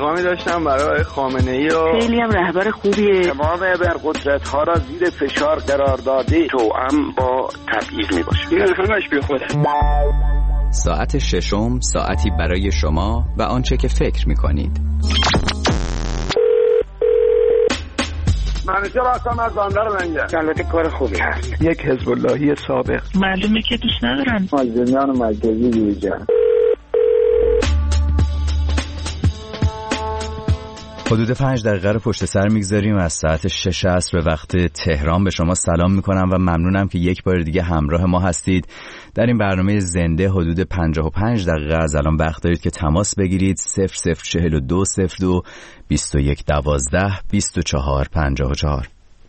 پیغامی داشتم برای خامنه‌ای و خیلی هم رهبر خوبیه. تمام ابرقدرت‌ها را زیر فشار قرار داده توأم با تبعیض میباشه. این همش بیخوده. ساعت ششم، ساعتی برای شما و آنچه که فکر می‌کنید. منیجر هستم از بندر منگه. البته کار خوبی هست. یک حزب اللهی سابق. معلومه که دوست ندارن. مازنیان مرکزی دیجا. حدود 5 دقیقه رو پشت سر میگذاریم از ساعت 6 عصر به وقت تهران. به شما سلام میکنم و ممنونم که یک بار دیگه همراه ما هستید در این برنامه زنده. حدود 55 دقیقه از الان وقت دارید که تماس بگیرید. 0042 02 21 12 24 54.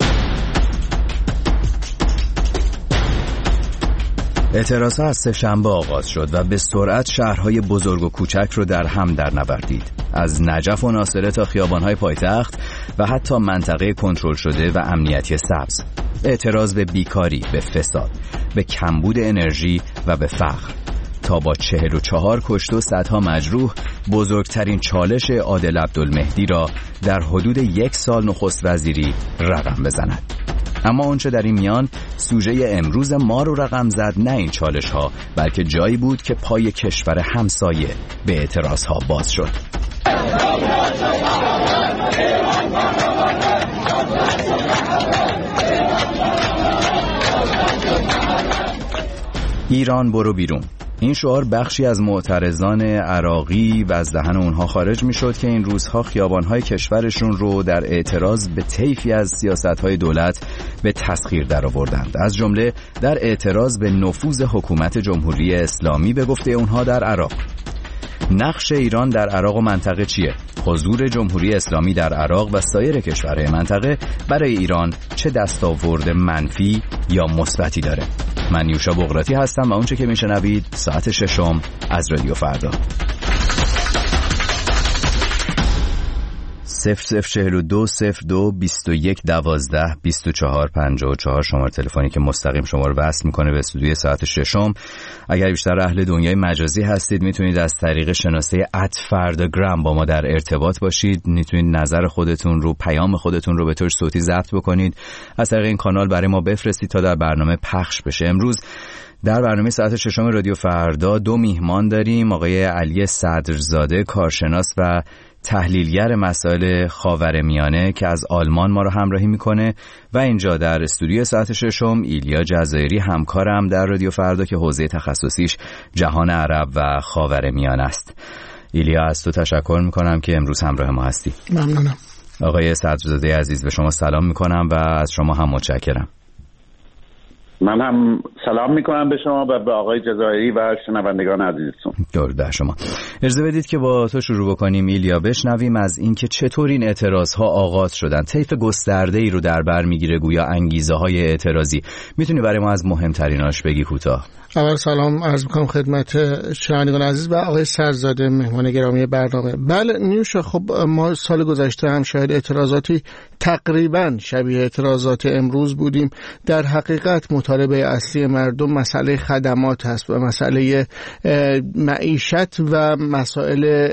اعتراضها از سه‌شنبه آغاز شد و به سرعت شهرهای بزرگ و کوچک رو در هم در نوردید. از نجف و ناصره تا خیابانهای پایتخت و حتی منطقه کنترل شده و امنیتی سبز. اعتراض به بیکاری، به فساد، به کمبود انرژی و به فقر. تا با 44 کشته و صدها مجروح بزرگترین چالش عادل عبدالمهدی را در حدود 1 سال نخست وزیری رقم بزند. اما اونچه در این میان سوژه امروز ما رو رقم زد نه این چالش ها، بلکه جایی بود که پای کشور همسایه به اعتراض ها باز شد. ایران برو بیرون. این شعار بخشی از معترضان عراقی و از دهن اونها خارج می شد که این روزها خیابانهای کشورشون رو در اعتراض به طیفی از سیاستهای دولت به تسخیر در آوردند، از جمله در اعتراض به نفوذ حکومت جمهوری اسلامی به گفته اونها در عراق. نقش ایران در عراق و منطقه چیه؟ حضور جمهوری اسلامی در عراق و سایر کشورهای منطقه برای ایران چه دستاورد منفی یا مثبتی داره؟ من یوشا بغراتی هستم و اونچه که میشنوید ساعت ششم از رادیو فردا. 0042 02 21 12 24 54 شماره تلفنی که مستقیم شما رو وصل میکنه به استودیوی ساعت ششم. اگر بیشتر اهل دنیای مجازی هستید میتونید از طریق شناسه @فرداگرام با ما در ارتباط باشید. میتونید نظر خودتون رو، پیام خودتون رو به طور صوتی ضبط بکنید، از طریق این کانال برای ما بفرستید تا در برنامه پخش بشه. امروز در برنامه ساعت ششم رادیو فردا 2 میهمان داریم. آقای علی صدرزاده، کارشناس و تحلیلگر مسائل خاورمیانه که از آلمان ما رو همراهی میکنه، و اینجا در استودیو ساعت ششم ایلیا جزایری، همکارم در رادیو فردا که حوزه تخصصیش جهان عرب و خاورمیانه است. ایلیا، از تو تشکر میکنم که امروز همراه ما هستی. ممنونم. آقای صدرزاده عزیز، به شما سلام میکنم و از شما هم متشکرم. من هم سلام میکنم به شما و به آقای جزایری و شنوندگان عزیزتون. درود بر شما. اجازه بدید که با تو شروع بکنیم ایلیا، بشنویم از اینکه چطور این اعتراضها آغاز شدن. طیف گسترده‌ای رو در بر میگیره گویا انگیزه های اعتراضی. میتونی برای ما از مهمتریناش بگی کوتاه؟ اول سلام عرض میکنم خدمت شنوندگان عزیز و آقای صدرزاده مهمان گرامی برنامه. بله نیوشا، خب ما سال گذشته هم شاهد اعتراضاتی تقریبا شبیه اعتراضات امروز بودیم. در حقیقت مطالبه اصلی مردم مسئله خدمات هست و مسئله معیشت و مسائل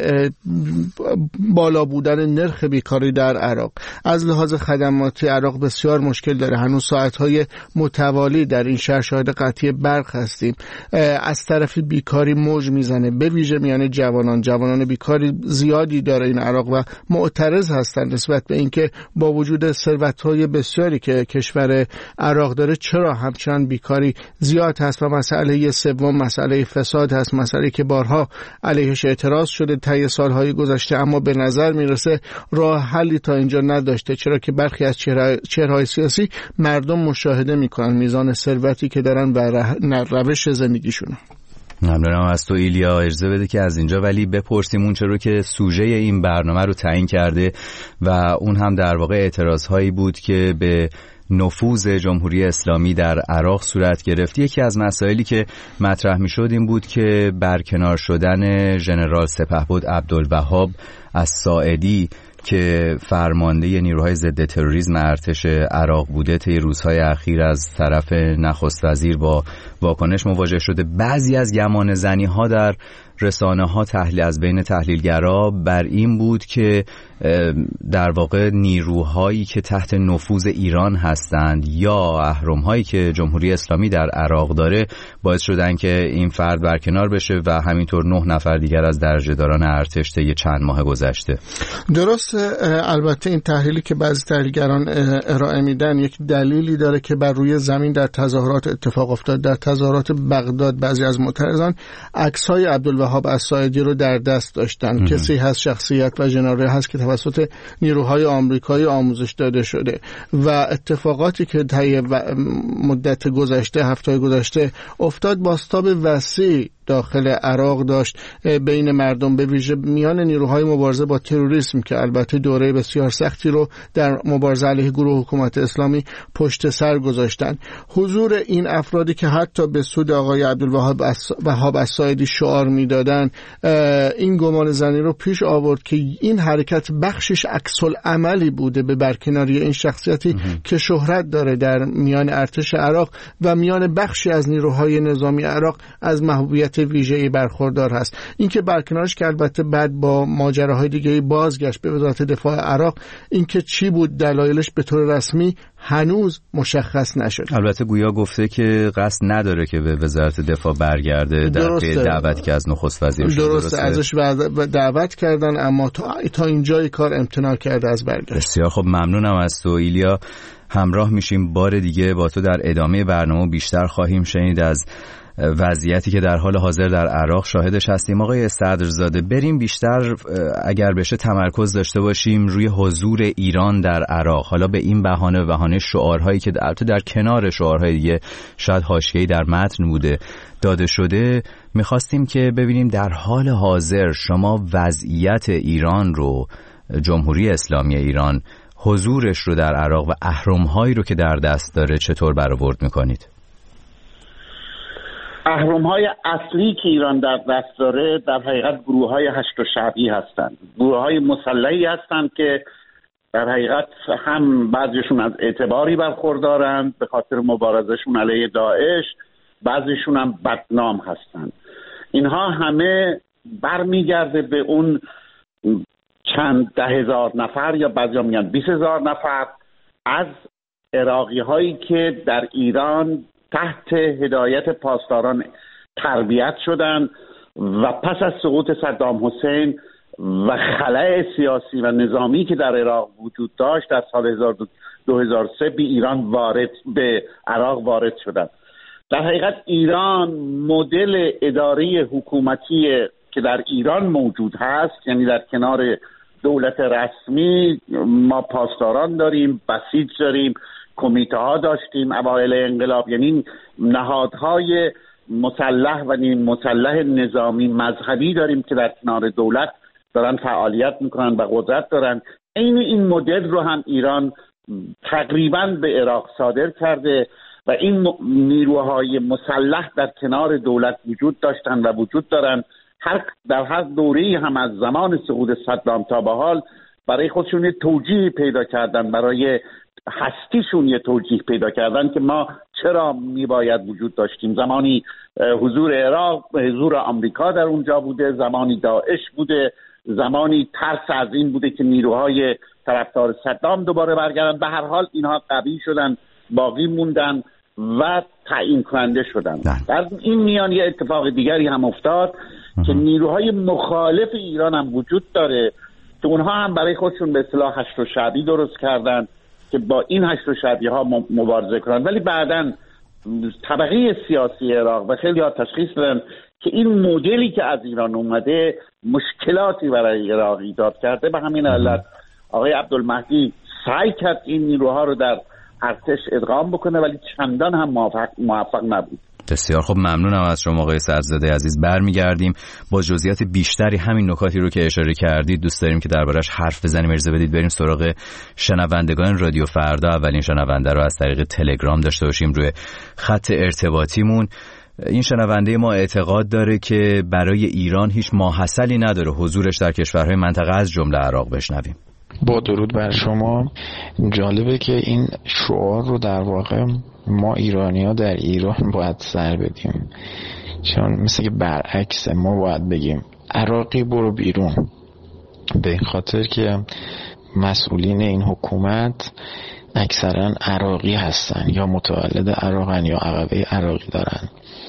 بالا بودن نرخ بیکاری در عراق. از لحاظ خدماتی عراق بسیار مشکل داره. هنوز ساعتهای متوالی در این شهر شاهد قطعی برق هستیم. از طرف بیکاری موج میزنه، به ویژه میان جوانان بیکاری زیادی داره این عراق و معترض هستن نسبت به اینکه با وجود ثروت‌های بسیاری که کشور عراق داره چرا همچنان بیکاری زیاد هست. و مسئله سوم مسئله فساد هست، مسئله که بارها علیهش اعتراض شده طی سالهای گذشته، اما به نظر میرسه راه حلی تا اینجا نداشته، چرا که برخی از چهره‌های سیاسی مردم مشاهده میکنن میزان ثروتی که دارن و روش زندگیشون. ممنونم از تو ایلیا. اجازه بده که از اینجا ولی بپرسیم اون چرا که سوژه این برنامه رو تعیین کرده و اون هم در واقع اعتراضهایی بود که به نفوذ جمهوری اسلامی در عراق صورت گرفت. یکی از مسائلی که مطرح میشد این بود که برکنار شدن ژنرال سپهبد عبدالوهاب الساعدی که فرمانده نیروهای ضد تروریسم ارتش عراق بوده طی روزهای اخیر از طرف نخست وزیر با واکنش مواجه شده. بعضی از گمانه‌زنی‌ها در رسانه‌ها از بین تحلیلگرا بر این بود که در واقع نیروهایی که تحت نفوذ ایران هستند یا اهرم‌هایی که جمهوری اسلامی در عراق داره باعث شدن که این فرد برکنار بشه و همینطور 9 نفر دیگر از درجه‌داران ارتش طی چند ماه گذشته. درست. البته این تحلیلی که بعضی تحلیلگران ارائه میدن یک دلیلی داره که بر روی زمین در تظاهرات اتفاق افتاد. در تظاهرات بغداد بعضی از معترضان عکس‌های عبدالوهاب الساعدی رو در دست داشتن. کسی هست، شخصیت و ژنرال هست که توسط نیروهای آمریکایی آموزش داده شده و اتفاقاتی که طی مدت گذشته، هفته‌های گذشته افتاد بازتاب وسیع داخل عراق داشت بین مردم، به ویژه میان نیروهای مبارزه با تروریسم که البته دوره بسیار سختی رو در مبارزه علیه گروه حکومت اسلامی پشت سر گذاشتن. حضور این افرادی که حتی به سود آقای عبدالوهاب الساعدی شعار میدادن این گمان زنی رو پیش آورد که این حرکت بخشش عکس العملی بوده به برکناری این شخصیتی که شهرت داره در میان ارتش عراق و میان بخشی از نیروهای نظامی عراق از محبوبیت ویژه‌ای برخوردار هست. این که برکنارش که البته بعد با ماجراهای دیگه بازگشت به وزارت دفاع عراق، این که چی بود دلایلش به طور رسمی هنوز مشخص نشد. البته گویا گفته که قصد نداره که به وزارت دفاع برگرده در پی دعوتی که از نخست وزیر شد. درسته ازش دعوت کردن اما تا اینجای کار امتناع کرده از برگشت. بسیار خب، ممنونم از تو ایلیا. همراه میشیم بار دیگه با تو در ادامه برنامه. بیشتر خواهیم شنید از وضعیتی که در حال حاضر در عراق شاهدش هستیم. آقای صدرزاده، بریم بیشتر اگر بشه تمرکز داشته باشیم روی حضور ایران در عراق. حالا به این بهانه شعارهایی که البته در کنار شعارهای دیگه شاید حاشیه‌ای در متن بوده داده شده، میخواستیم که ببینیم در حال حاضر شما وضعیت ایران رو، جمهوری اسلامی ایران حضورش رو در عراق و اهرم‌هایی رو که در دست داره چطور برآورد میکنید؟ اهرم‌های اصلی که ایران در دست داره در حقیقت گروه‌های هشت و شعبی هستند. گروه‌های مسلحی هستند که در حقیقت هم بعضیشون از اعتباری برخوردارند به خاطر مبارزشون علیه داعش، بعضیشون هم بدنام هستند. اینها همه برمیگرده به اون چند 10,000 نفر یا بعضیا میگن 20,000 نفر از عراقی‌هایی که در ایران تحت هدایت پاسداران تربیت شدند و پس از سقوط صدام حسین و خلأ سیاسی و نظامی که در عراق وجود داشت در سال 2003 به عراق وارد شدند. در حقیقت ایران مدل اداره حکومتی که در ایران موجود هست، یعنی در کنار دولت رسمی ما پاسداران داریم، بسیج داریم، کمیته ها داشتیم اوایل انقلاب، یعنی نهادهای مسلح و نیم مسلح نظامی مذهبی داریم که در کنار دولت دارن فعالیت میکنن و قدرت دارن. این مدل رو هم ایران تقریبا به عراق صادر کرده و این نیروهای مسلح در کنار دولت وجود داشتن و وجود دارن. در هر دوره‌ای هم از زمان سقوط صدام تا به حال برای خودشون یه توجیه پیدا کردن، برای هستیشون یه توجیه پیدا کردن که ما چرا میباید وجود داشتیم. زمانی حضور عراق، حضور آمریکا در اونجا بوده، زمانی داعش بوده، زمانی ترس از این بوده که نیروهای طرفدار صدام دوباره برگردن. به هر حال اینها قوی شدن، باقی موندن و تعیین کننده شدن. در این میان یه اتفاق دیگری هم افتاد که نیروهای مخالف ایران هم وجود داره که اونها هم برای خودشون به اصطلاح هشت و شعبی درست کردن که با این هشت و شعبی ها مبارزه کنن، ولی بعداً طبقه سیاسی عراق و خیلی ها تشخیص دادن که این مدلی که از ایران اومده مشکلاتی برای عراق ایجاد کرده. به همین علت آقای عبدالمهدی سعی کرد این نیروها رو در ارتش ادغام بکنه ولی چندان هم موفق نبود. بسیار خب، ممنونم از شما آقای صدرزاده عزیز. برمیگردیم با جزئیات بیشتری همین نکاتی رو که اشاره کردید. دوست داریم که دربارش حرف بزنیم. اجازه بدید بریم سراغ شنوندگان رادیو فردا. اولین شنونده رو از طریق تلگرام داشته باشیم روی خط ارتباطیمون. این شنونده ما اعتقاد داره که برای ایران هیچ ماحصلی نداره حضورش در کشورهای منطقه از جمله عراق. بشنویم. با درود بر شما. جالبه که این شعار رو در واقع ما ایرانی‌ها در ایران باید سر بدیم چون مثل که برعکس ما باید بگیم عراقی برو بیرون، به خاطر که مسئولین این حکومت اکثرا عراقی هستن یا متولد عراقن یا عقبه عراقی دارن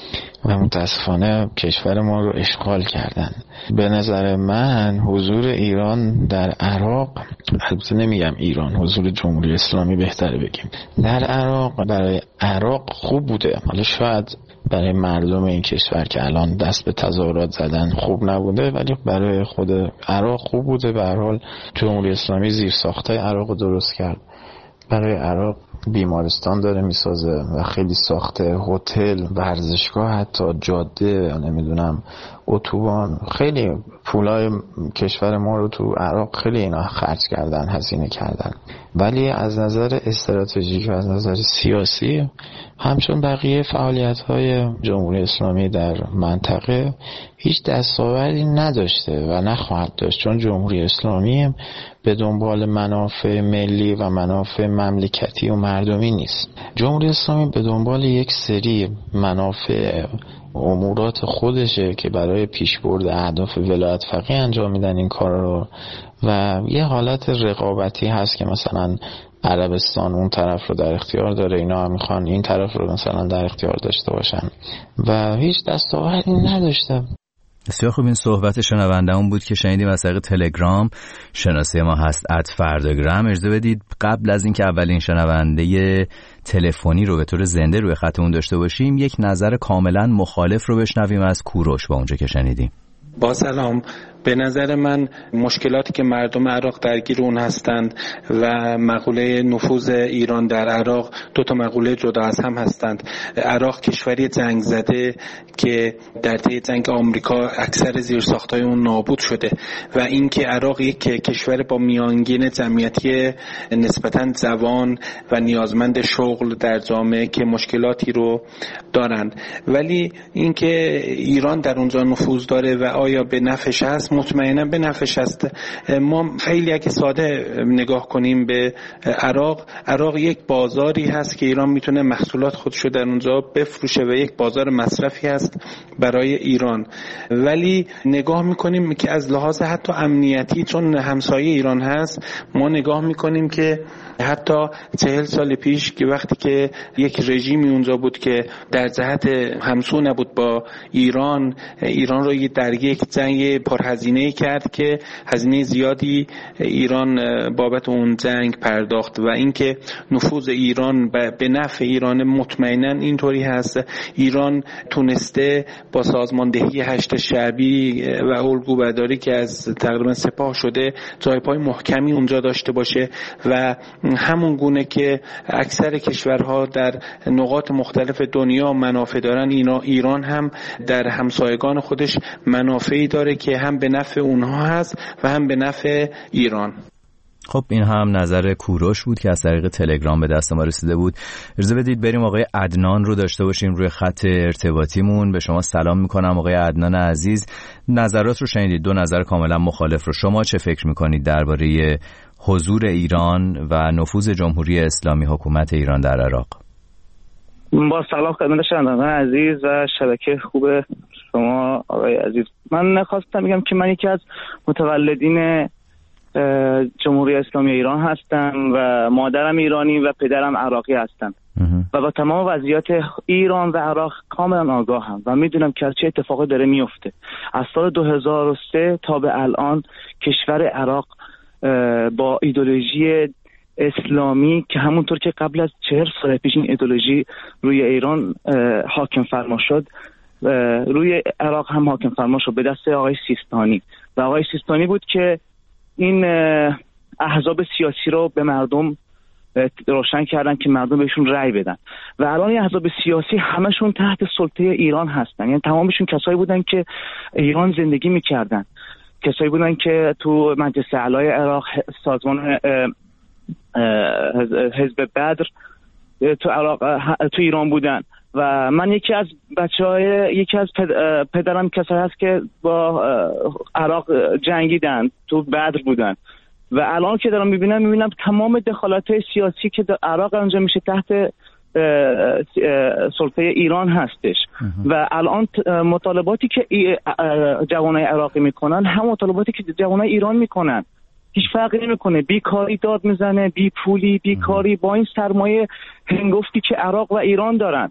و متاسفانه کشور ما رو اشغال کردن. به نظر من حضور ایران در عراق، البته نمیگم ایران، حضور جمهوری اسلامی بهتره بگیم، در عراق برای عراق خوب بوده. حالا شاید برای مردم این کشور که الان دست به تظاهرات زدن خوب نبوده، ولی برای خود عراق خوب بوده. به هر حال جمهوری اسلامی زیرساختای عراق رو درست کرد. برای عراق بیمارستان داره میسازه و خیلی ساخته، هتل، ورزشگاه، حتی جاده، نمیدونم اتوبان، خیلی پولای کشور ما رو تو عراق خیلی اینا خرج کردن، هزینه کردن. ولی از نظر استراتژیک و از نظر سیاسی همچون بقیه فعالیت‌های جمهوری اسلامی در منطقه هیچ دستاوردی نداشته و نخواهد داشت، چون جمهوری اسلامی به دنبال منافع ملی و منافع مملکتی و مردمی نیست. جمهوری اسلامی به دنبال یک سری منافع امورات خودشه که برای پیشبرد اهداف ولایت فقیه انجام میدن این کار رو، و یه حالت رقابتی هست که مثلا عربستان اون طرف رو در اختیار داره، اینا هم میخوان این طرف رو مثلا در اختیار داشته باشن و هیچ دستاوردی نداشته. بسیار خوب. این صحبت شنونده‌مون بود که شنیدیم از طریق تلگرام. شناسه ما هست @فرداگرام. اجازه بدید قبل از اینکه اولین شنونده تلفنی رو به طور زنده روی خطمون داشته باشیم یک نظر کاملا مخالف رو بشنویم از کوروش با اونجا که شنیدیم. با سلام. به نظر من مشکلاتی که مردم عراق درگیر اون هستند و مقوله نفوذ ایران در عراق دو تا مقوله جدا از هم هستند. عراق کشوری جنگ زده که در طی جنگ آمریکا اکثر زیرساخت‌های اون نابود شده و اینکه عراق یک کشور با میانگین جمعیتی نسبتاً جوان و نیازمند شغل در جامعه که مشکلاتی رو دارند، ولی اینکه ایران در اونجا نفوذ داره و آیا به نفعش هست، مطمئنا به نفعش است. ما خیلی اگه ساده نگاه کنیم به عراق یک بازاری هست که ایران میتونه محصولات خودشو در اونجا بفروشه و یک بازار مصرفی هست برای ایران، ولی نگاه میکنیم که از لحاظ حتی امنیتی چون همسایه ایران هست، ما نگاه میکنیم که حتی 40 سال پیش که وقتی که یک رژیمی اونجا بود که در جهت همسو نبود با ایران رو در یک جنگ پرهزینه کرد که هزینه زیادی ایران بابت اون جنگ پرداخت و اینکه نفوذ ایران به نفع ایران مطمئنا اینطوری هست. ایران تونسته با سازماندهی هشت شعبی و الگوبرداری که از تقریبا سپاه شده جای پای محکمی اونجا داشته باشه و همون گونه که اکثر کشورها در نقاط مختلف دنیا منافع دارن، ایران هم در همسایگان خودش منافعی داره که هم به نفع اونها هست و هم به نفع ایران. خب این هم نظر کوروش بود که از طریق تلگرام به دست ما رسیده بود. اجازه بدید بریم آقای عدنان رو داشته باشیم روی خط ارتباطیمون. به شما سلام میکنم آقای عدنان عزیز. نظرات رو شنیدید، دو نظر کاملا مخالف رو. شما چه فکر میکنید درباره حضور ایران و نفوذ جمهوری اسلامی حکومت ایران در عراق؟ با سلام خدمت شنوندگان عزیز و شبکه خوب شما آقای عزیز. من خواستم بگم که من یکی از متولدین جمهوری اسلامی ایران هستم و مادرم ایرانی و پدرم عراقی هستم و با تمام وضعیت ایران و عراق کاملا آگاهم و میدونم که چه اتفاقی داره میفته. از سال 2003 تا به الان کشور عراق با ایدئولوژی اسلامی که همونطور که قبل از 40 سال پیش این ایدئولوژی روی ایران حاکم فرما شد، روی عراق هم حاکم فرما شد به دست آقای سیستانی و آقای سیستانی بود که این احزاب سیاسی رو به مردم روشن کردن که مردم بهشون رأی بدن و الان این احزاب سیاسی همشون تحت سلطه ایران هستن. یعنی تمامشون کسایی بودن که ایران زندگی میکردن، کسایی بودن که تو مجلس اعلای عراق، سازمان حزب بدر تو عراق تو ایران بودن و من یکی از پدرم کسایی هست که با عراق جنگیدن، تو بدر بودن و الان که دارم میبینم تمام دخالت‌های سیاسی که در عراق انجام میشه تحت سلطه ایران هستش و الان مطالباتی که جوانای عراقی میکنن هم مطالباتی که جوانای ایران میکنن، هیچ فرقی نمیکنه. بیکاری داد میزنه، بی پولی، بیکاری، با این سرمایه هنگفتی که عراق و ایران دارن.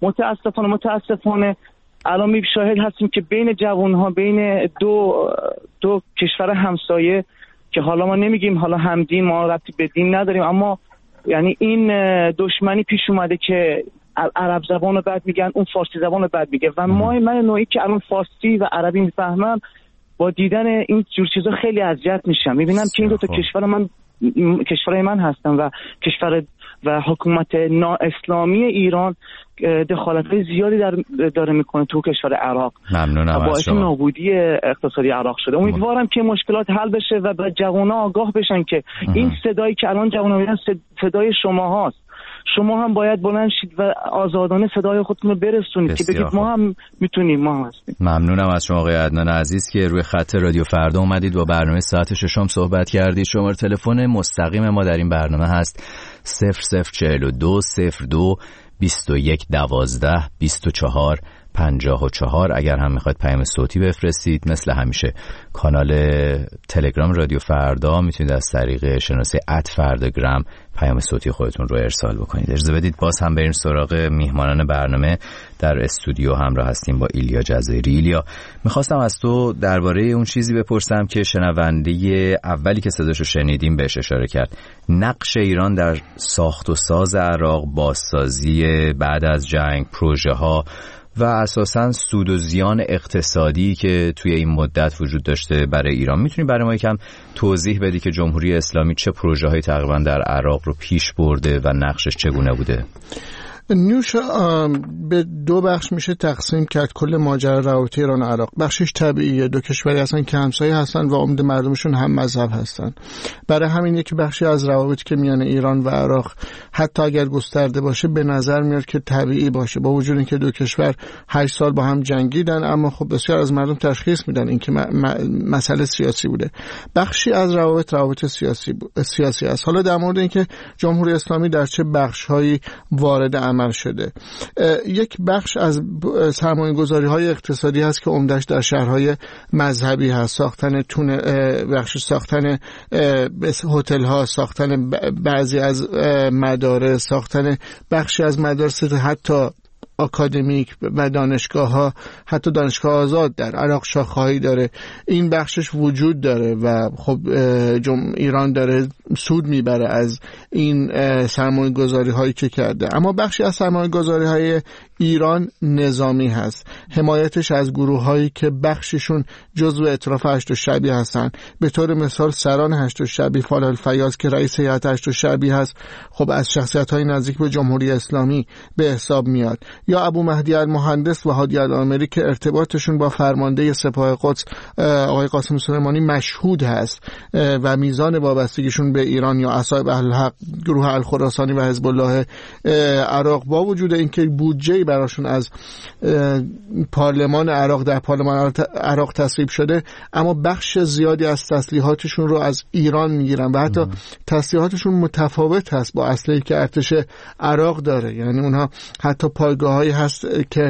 متاسفانه الان شاهد هستیم که بین جوانها، بین دو کشور همسایه که حالا ما نمیگیم حالا همدین، ما ربطی به دین نداریم، اما یعنی این دشمنی پیش اومده که عرب زبان رو بد میگن، اون فارسی زبان رو بد میگه و من نوعی که الان فارسی و عربی میفهمم، با دیدن این جور چیزا خیلی اذیت میشم. میبینم که این دو تا کشورهای من هستن و کشور و حکومت نااسلامی ایران دخالت‌های زیادی داره میکنه تو کشور عراق. ممنونم از باعث نابودی اقتصادی عراق شده. امیدوارم که مشکلات حل بشه و به جوان‌ها آگاه بشن که این صدایی که الان جوان‌ها میگن صدای شما هاست. شما هم باید بلند شید و آزادانه صدای خودتون رو برسونید که بگید ما هم میتونیم، ما هم هستیم. ممنونم از شما آقای عدنان عزیز که روی خط رادیو فردا اومدید با برنامه ساعت 6 صحبت کردید. شماره تلفن مستقیم ما در این برنامه هست 0042 02 21 12 24 54. اگر هم میخواید پیام صوتی بفرستید، مثل همیشه کانال تلگرام رادیو فردا میتونید از طریق شناسه @فرداگرام پیام صوتی خودتون رو ارسال بکنید. اجازه بدید باز هم بریم سراغ میهمانان برنامه. در استودیو همراه هستیم با ایلیا جزایری. ایلیا، میخواستم از تو درباره اون چیزی بپرسم که شنونده اولی که صداشو شنیدیم بهش اشاره کرد، نقش ایران در ساخت و ساز عراق، بازسازی بعد از جنگ، پروژه ها و اساساً سود و زیان اقتصادی که توی این مدت وجود داشته برای ایران. میتونی برای ما یکم توضیح بدی که جمهوری اسلامی چه پروژه‌هایی تقریباً در عراق رو پیش برده و نقشش چگونه بوده؟ نیوش به دو بخش میشه تقسیم کرد کل ماجرا روابط ایران و عراق. بخشش طبیعیه، دو کشوری هستن که همسایه هستن و عمده مردمشون هم مذهب هستن. برای همین یک بخشی از روابط که میان ایران و عراق حتی اگر گسترده باشه به نظر میاد که طبیعی باشه، با وجود اینکه دو کشور 8 سال با هم جنگیدن، اما خب بسیار از مردم تشخیص میدن اینکه مسئله سیاسی بوده. بخشی از روابط سیاسی است. حالا در مورد اینکه جمهوری اسلامی در چه بخش‌هایی وارد عمل شده، یک بخش از سرمایه‌گذاری‌های اقتصادی هست که عمدش در شهرهای مذهبی هست، ساختن ساختن هتل‌ها، ساختن بعضی از مدارس، ساختن بخشی از مدارس حتی آکادمیک و دانشگاه‌ها، حتی دانشگاه آزاد در عراق شاخه‌هایی داره. این بخشش وجود داره و خب ایران داره سود میبره از این سرمایه‌گذاری‌هایی که کرده. اما بخشی از سرمایه‌گذاری‌های ایران نظامی هست، حمایتش از گروه‌هایی که بخششون جزو ائتلاف هشت‌الشعبی هستن. به طور مثال سران هشت‌الشعبی، فالح الفیاض که رئیس هیئت هشت‌الشعبی هست، خب از شخصیت‌های نزدیک به جمهوری اسلامی به حساب میاد. یا ابو مهدی المهندس و هادی العامری که ارتباطشون با فرمانده سپاه قدس آقای قاسم سلیمانی مشهود هست و میزان وابستگیشون به ایران، یا اصحاب اهل الحق، گروه الخراسانی و حزب الله عراق، با وجود اینکه بودجه براشون از پارلمان عراق در پارلمان عراق تصویب شده، اما بخش زیادی از تسلیحاتشون رو از ایران میگیرن و حتی تسلیحاتشون متفاوت هست با اسلحه‌ای که ارتش عراق داره. یعنی اونها حتی پایگاه‌هایی هست که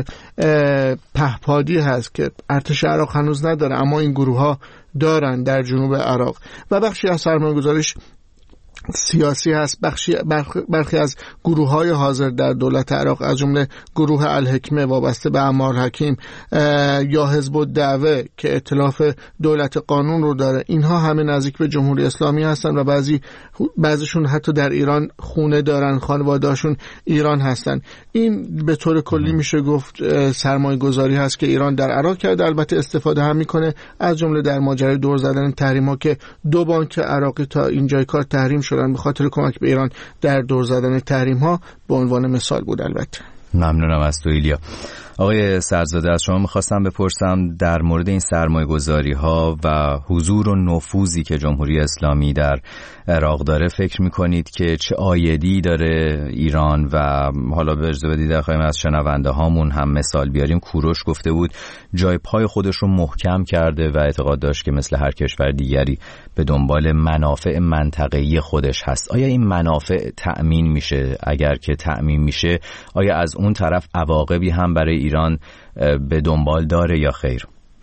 پهپادی هست که ارتش عراق هنوز نداره، اما این گروه‌ها دارن در جنوب عراق. و بخشی از سرمایه‌گذاریش سیاسی هست. برخی از گروه‌های حاضر در دولت عراق از جمله گروه الحکمه وابسته به عمار حکیم یا حزب الدعوه که ائتلاف دولت قانون رو داره، اینها همه نزدیک به جمهوری اسلامی هستن و بعضیشون حتی در ایران خونه دارن، خانواده‌هاشون ایران هستن. این به طور کلی میشه گفت سرمایه‌گذاری هست که ایران در عراق کرده. البته استفاده هم میکنه از جمله در ماجرای دور زدن تحریم‌ها که 2 بانک عراقی تا اینجای کار تحریم شدن به خاطر کمک به ایران در دور زدن تحریم ها، به عنوان مثال بود. البته ممنونم از تو ایلیا. آقای سرزاده، از شما میخواستم بپرسم در مورد این سرمایه‌گذاری‌ها و حضور و نفوذی که جمهوری اسلامی در عراق داره فکر میکنید که چه عایدی داره ایران؟ و حالا به اجازه بدید بخوایم از شنونده هامون هم مثال بیاریم. کوروش گفته بود جای پای خودش رو محکم کرده و اعتقاد داشت که مثل هر کشور دیگری به دنبال منافع منطقه‌ای خودش هست. آیا این منافع تأمین میشه؟ اگر که تأمین میشه آیا از اون طرف عواقبی هم برای ایران به دنبال داره یا خیر؟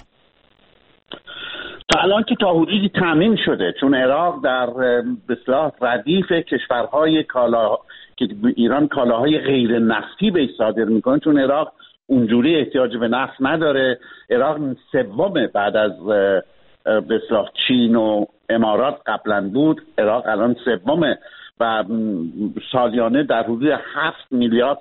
تا الان که تا حدودی تامین شده، چون عراق در به اصطلاح ردیف کشورهای که ایران کالاهای غیر نفتی به صادر میکنه، چون عراق اونجوری احتیاج به نفت نداره. عراق سوم بعد از به اصطلاح چین و امارات قبلا بود، عراق الان سومه و سالیانه در حدود 7 میلیارد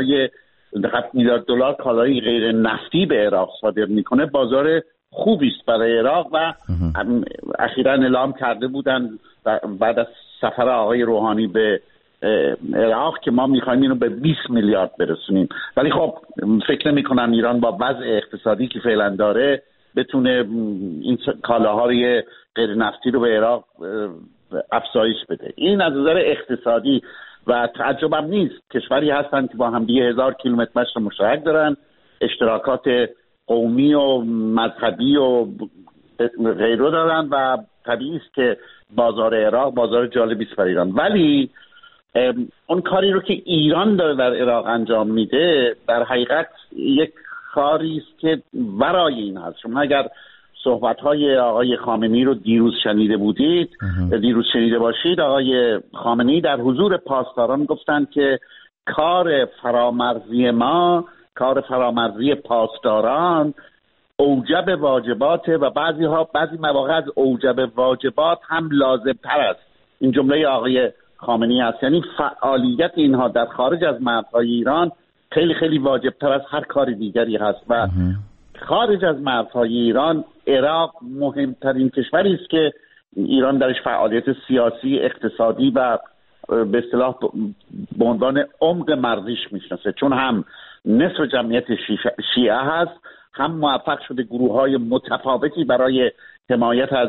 دلار کالای غیر نفتی به عراق صادر میکنه. بازار خوبی است برای عراق و اخیراً اعلام کرده بودن بعد از سفر آقای روحانی به عراق که ما میخوایم اینو به 20 میلیارد برسونیم. ولی خب فکر نمی‌کنم ایران با وضع اقتصادی که فعلا داره بتونه این کالاهای غیر نفتی رو به عراق افزایش بده. این از نظر اقتصادی و تعجبم نیست. کشوری هستن که با هم 1000 کیلومتر مشت مشترک دارن، اشتراکات قومی و مذهبی و غیره دارن و طبیعی است که بازار عراق بازار جالبی است برای ایران. ولی اون کاری رو که ایران داره در عراق انجام میده در حقیقت یک کاری است که ورای این هست. شما اگر صحبت‌های آقای خامنه‌ای رو دیروز شنیده باشید، آقای خامنه‌ای در حضور پاسداران گفتند که کار فرامرزی پاسداران اوجب واجبات و بعضی مواقع از اوجب واجبات هم لازم‌تر است. این جمله آقای خامنه‌ای است. یعنی فعالیت اینها در خارج از مرزهای ایران خیلی خیلی واجب‌تر از هر کار دیگری هست و خارج از مرزهای ایران عراق مهمترین کشوری است که ایران درش فعالیت سیاسی، اقتصادی و به اصطلاح به عنوان عمق مرزیش میشناسه، چون هم نصف جمعیت شیعه هست، هم موفق شده گروه‌های متفاوتی برای حمایت از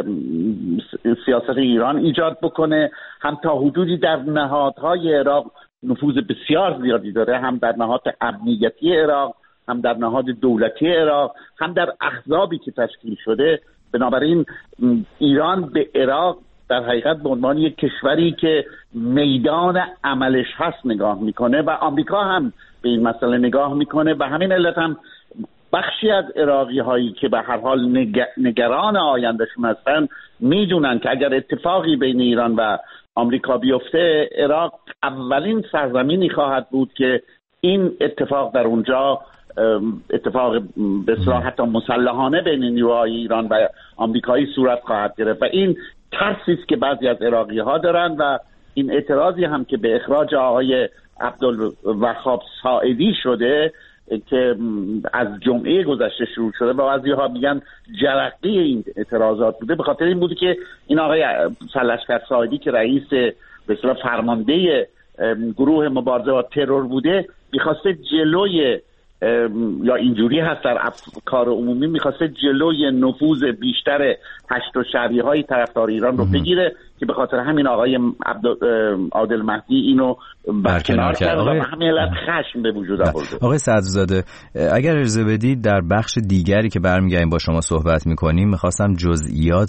سیاست ایران ایجاد بکنه، هم تا حدودی در نهادهای عراق نفوذ بسیار زیادی داره، هم در نهاد امنیتی عراق، هم در نهاد دولتی عراق، هم در احزابی که تشکیل شده. بنابراین ایران به عراق در حقیقت به عنوان یک کشوری که میدان عملش هست نگاه میکنه و آمریکا هم به این مسئله نگاه میکنه. به همین علت هم بخشی از عراقی هایی که به هر حال نگران آیندهشون هستن میدونن که اگر اتفاقی بین ایران و آمریکا بیفته، عراق اولین سرزمینی خواهد بود که این اتفاق در اونجا اتفاق به اصطلاح حتی مسلحانه بین نیروهای ایران و آمریکایی صورت خواهد گرفت و این ترسی است که بعضی از عراقی ها دارن و این اعتراضی هم که به اخراج آقای عبدالوهاب ساعدی شده که از جمعه گذشته شروع شده و بعضی‌ها میگن جرقه این اعتراضات بوده، به خاطر این بوده که این آقای لشکر ساعدی که رئیس به اصطلاح فرمانده گروه مبارزه با ترور بوده می‌خواسته جلوی یا اینجوری هست در کار عمومی می‌خواسته جلوی نفوذ بیشتر هشت و شعبی‌های طرفدار ایران رو بگیره که به خاطر همین آقای عادل مهدی اینو برکنار کرد و به همین علت خشم به وجود آورد. آقای صدرزاده، اگر اجازه بدید در بخش دیگری که برمیگردیم با شما صحبت می‌کنیم می‌خواستم جزئیات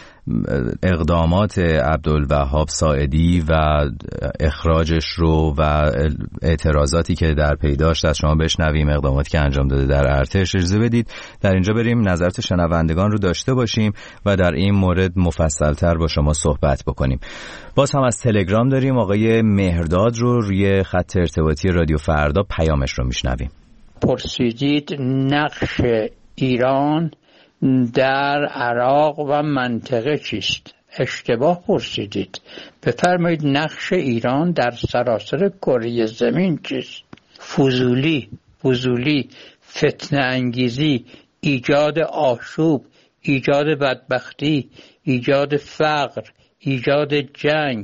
اقدامات عبدالوهاب ساعدی و اخراجش رو و اعتراضاتی که در پی داشت از شما بشنویم، اقداماتی که انجام داده در ارتش. اجازه بدید در اینجا بریم نظرات شنوندگان رو داشته باشیم و در این مورد مفصل‌تر با شما صحبت بکنیم. باز هم از تلگرام داریم آقای مهرداد رو روی خط ارتباطی رادیو فردا، پیامش رو میشنویم. پرسیدید نقش ایران در عراق و منطقه چیست؟ اشتباه پرسیدید. بفرمایید نقش ایران در سراسر کره زمین چیست؟ فضولی، فتنه انگیزی، ایجاد آشوب، ایجاد بدبختی، ایجاد فقر، ایجاد جنگ،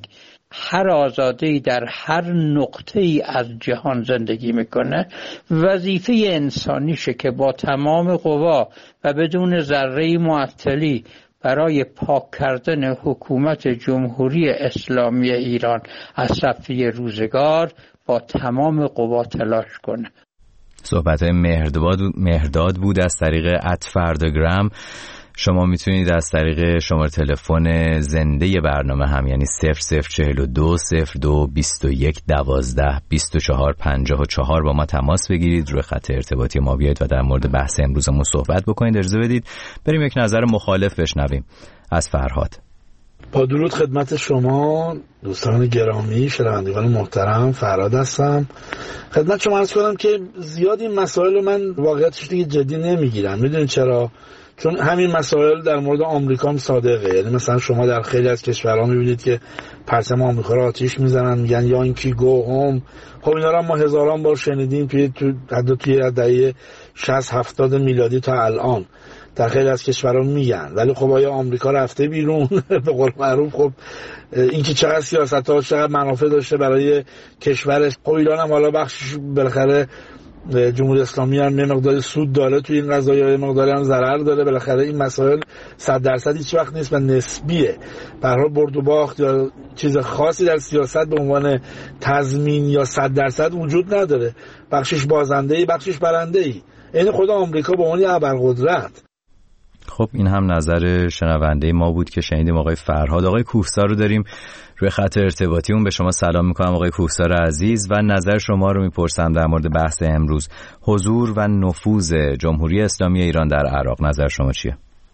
هر آزاده‌ای در هر نقطه‌ای از جهان زندگی میکنه وظیفه انسانیشه که با تمام قوا و بدون ذره معطلی برای پاک کردن حکومت جمهوری اسلامی ایران از صفحه روزگار با تمام قوا تلاش کنه. صحبت مهرداد بود از طریق @فرداگرام. شما میتونید از طریق شماره تلفن زنده برنامه هم، یعنی 0042 02 21 12 24 54 با ما تماس بگیرید، روی خط ارتباطی ما بیایید و در مورد بحث امروزمون صحبت بکنید. اجازه بدید بریم یک نظر مخالف بشنویم از فرهاد. با درود خدمت شما دوستان گرامی، شنوندگان محترم، فرهاد هستم. خدمت شما عرض کنم که زیاد این مسائل رو من واقعیتش دیگه جدی نمیگیرم. میدونید چرا؟ چون همین مسائل در مورد آمریکا هم صادقه. یعنی مثلا شما در خیلی از کشورها میبینید که پرچم آمریکا رو آتیش میزنن، میگن یانکی گو هوم. خب اینا رو ما هزاران بار شنیدیم توی دهه 60-70 میلادی تا الان در خیلی از کشورها میگن. ولی خب آیا آمریکا رفته بیرون؟ به قول معروف خب اینکه چقدر سیاست‌ها چقدر منافع داشته برای کشورش. خب ایران هم حالا بخشش بالاخره جمهوری اسلامی هم یه مقدار سود داره توی این قضایا، یه مقدار هم ضرر داره. بالاخره این مسائل 100% هیچ وقت نیست و نسبیه. به هر حال برد و باخت یا چیز خاصی در سیاست به عنوان تضمین یا 100% وجود نداره. بخشش بازنده‌ای، بخشش برنده‌ای. این خود آمریکا به عنوان ابرقدرت. خب این هم نظر شنونده ما بود که شنیدیم آقای فرهاد. آقای کوهسار رو داریم روی خط ارتباطی. اون به شما سلام میکنم آقای کوهسار عزیز و نظر شما رو میپرسم در مورد بحث امروز، حضور و نفوذ جمهوری اسلامی ایران در عراق. نظر شما چیه؟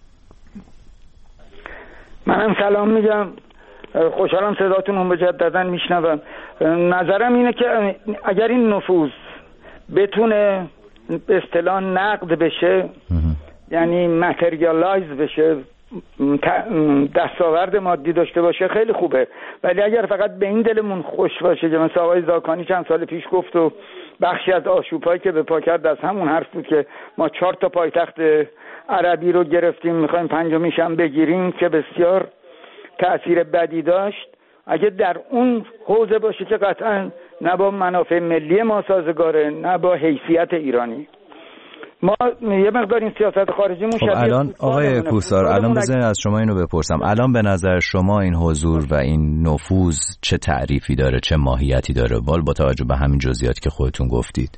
منم سلام میگم، خوشحالم صداتون رو مجددا میشنوم. نظرم اینه که اگر این نفوذ بتونه به اصطلاح نقد بشه، یعنی ماتریالایز بشه، دستاورد مادی داشته باشه، خیلی خوبه. ولی اگر فقط به این دلمون خوش باشه که مثلا آقای زاکانی چند سال پیش گفت و بخشی از آشوب‌هایی که به پا کرد از همون حرف بود که ما 4 تا پایتخت عربی رو گرفتیم میخوایم 5میش هم بگیریم، که بسیار تأثیر بدی داشت. اگه در اون حوزه باشه که قطعا نه با منافع ملی ما سازگاره نه با حیثیت ایرانی. ما یه مقدار این سیاست خارجیمون شبیه الان آقای کوهسار، الان بذارید از شما اینو بپرسم، الان به نظر شما این حضور و این نفوذ چه تعریفی داره، چه ماهیتی داره؟ با توجه به همین جزئیاتی که خودتون گفتید.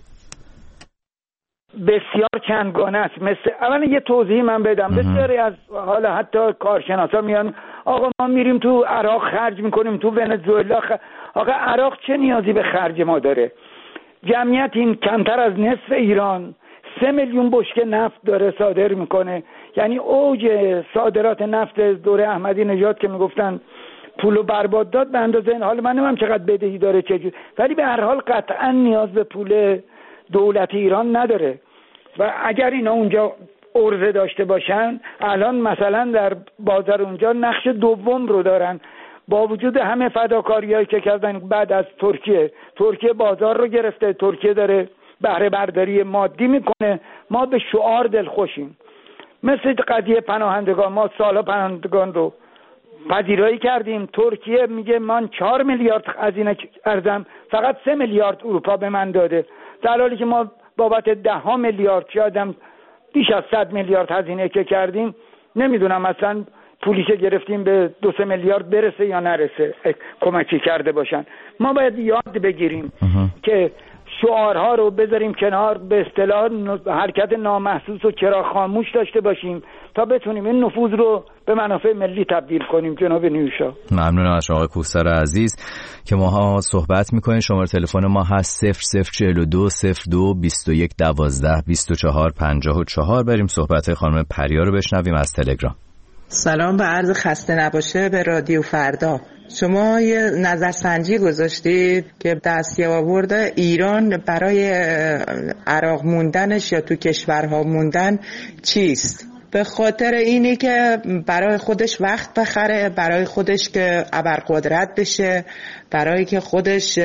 بسیار چندگانه است. مثل اولا یه توضیح من بدم. بسیاری از حالا حتی کارشناسا میان آقا ما میریم تو عراق خرج میکنیم، تو ونزوئلا آقا عراق چه نیازی به خرج ما داره؟ جمعیت این کمتر از نصف ایران 3 میلیون بشکه نفت داره صادر میکنه. یعنی اوج صادرات نفت دوره احمدی نژاد که میگفتن پولو برباد داد به اندازه این. حالا من نمیدونم چقدر بدهی داره چجور، ولی به هر حال قطعا نیاز به پول دولت ایران نداره. و اگر اینا اونجا عرضه داشته باشن، الان مثلا در بازار اونجا نقش دوم رو دارن، با وجود همه فداکاریایی که کردن بعد از ترکیه بازار رو گرفته، ترکیه داره بهره برداری مادی میکنه. ما به شعار دلخوشیم. مثل قضیه پناهندگان، ما سالا پناهندگان رو پذیرایی کردیم، ترکیه میگه من 4 میلیارد هزینه کردم، فقط 3 میلیارد اروپا به من داده، در حالی که ما بابت 10 میلیارد شایدم بیش از 100 میلیارد هزینه که کردیم. نمیدونم مثلا پولی که گرفتیم به 2-3 میلیارد برسه یا نرسه، کمکی کرده باشن. ما باید یاد بگیریم که شعارها رو بذاریم کنار، به اصطلاح حرکت نامحسوس و چرا خاموش داشته باشیم تا بتونیم این نفوذ رو به منافع ملی تبدیل کنیم. جناب نیوشا، ممنونم از شما کوهسار عزیز که ماها صحبت میکنیم. شماره تلفن ما هست 0042 02 21 12 24 54. بریم صحبت خانم پریا رو بشنویم از تلگرام. سلام و عرض خسته نباشه به رادیو فردا. شما یه نظرسنجی گذاشتید که دستیابرد ایران برای عراق موندنش یا تو کشورها موندن چیست؟ به خاطر اینی که برای خودش وقت بخره، برای خودش که ابرقدرت بشه، برای که خودش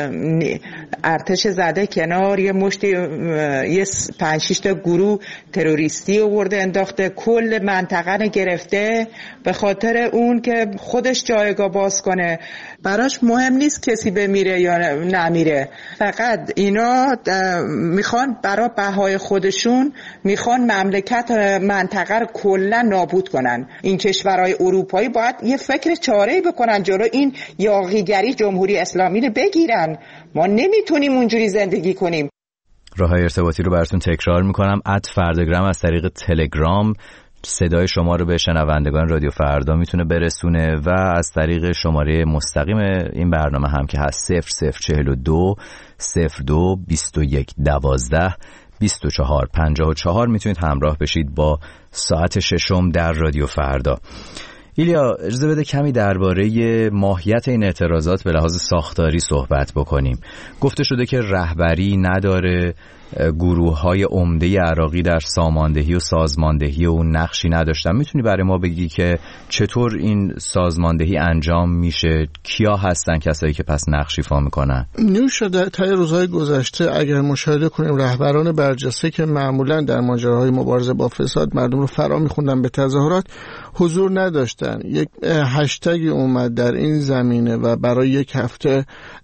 ارتش زده کنار، یه مشتی یه 5-6 تا گروه تروریستی آورده انداخته، کل منطقه رو گرفته به خاطر اون که خودش جایگاه باز کنه. براش مهم نیست کسی بمیره یا نمیره، فقط اینا میخوان برای بهای خودشون میخوان مملکت منطقه رو کلا نابود کنن. این کشورهای اروپایی باید یه فکر چاره‌ای بکنن جلو این یاغیگری جمهوری اسلامی رو بگیرن. ما نمیتونیم اونجوری زندگی کنیم. راههای ارتباطی رو براتون تکرار میکنم. @فرداگرام از طریق تلگرام صدای شما رو به شنوندگان رادیو فردا میتونه برسونه و از طریق شماره مستقیم این برنامه هم که هست 0042 02 21 12 24 54 میتونید همراه بشید با ساعت 6 در رادیو فردا. ایلیا، اجازه بده کمی درباره ماهیت این اعتراضات به لحاظ ساختاری صحبت بکنیم. گفته شده که رهبری نداره، گروه‌های عمده عراقی در ساماندهی و سازماندهی و نقشی نداشتن. میتونی برای ما بگی که چطور این سازماندهی انجام میشه؟ کیا هستن کسایی که پس نقش ایفا میکنن؟ شده طی روزهای گذشته اگر مشاهده کنیم رهبران برجسته که معمولا در ماجراهای مبارزه با فساد مردم رو فرا میخوندن به تظاهرات حضور نداشتن. یک هشتگی اومد در این زمینه و برای یک هفته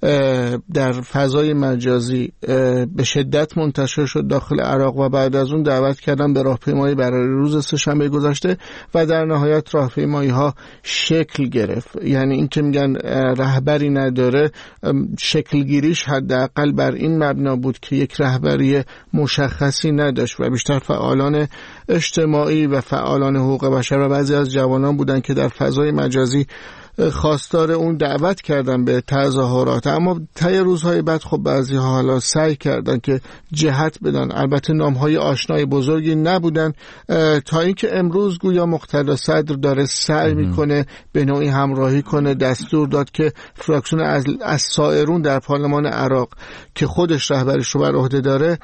در فضای مجازی به شدت منتشر شد داخل عراق و بعد از اون دعوت کردن به راهپیمایی برای روز سه‌شنبه گذشته و در نهایت راهپیمایی ها شکل گرفت. یعنی این که میگن رهبری نداره، شکلگیریش حداقل بر این مبنا بود که یک رهبری مشخصی نداشت و بیشتر فعالان اجتماعی و فعالان حقوق بشر و بعضی از جوانان بودن که در فضای مجازی خواستار اون دعوت کردن به تظاهرات. اما طی روزهای بعد خب بعضی ها حالا سعی کردن که جهت بدن، البته نامهای آشنای بزرگی نبودن، تا اینکه امروز گویا مقتدا صدر داره سعی میکنه به نوعی همراهی کنه. دستور داد که فراکسیون از سائرون در پارلمان عراق که خودش رهبریش رو بر عهده داره،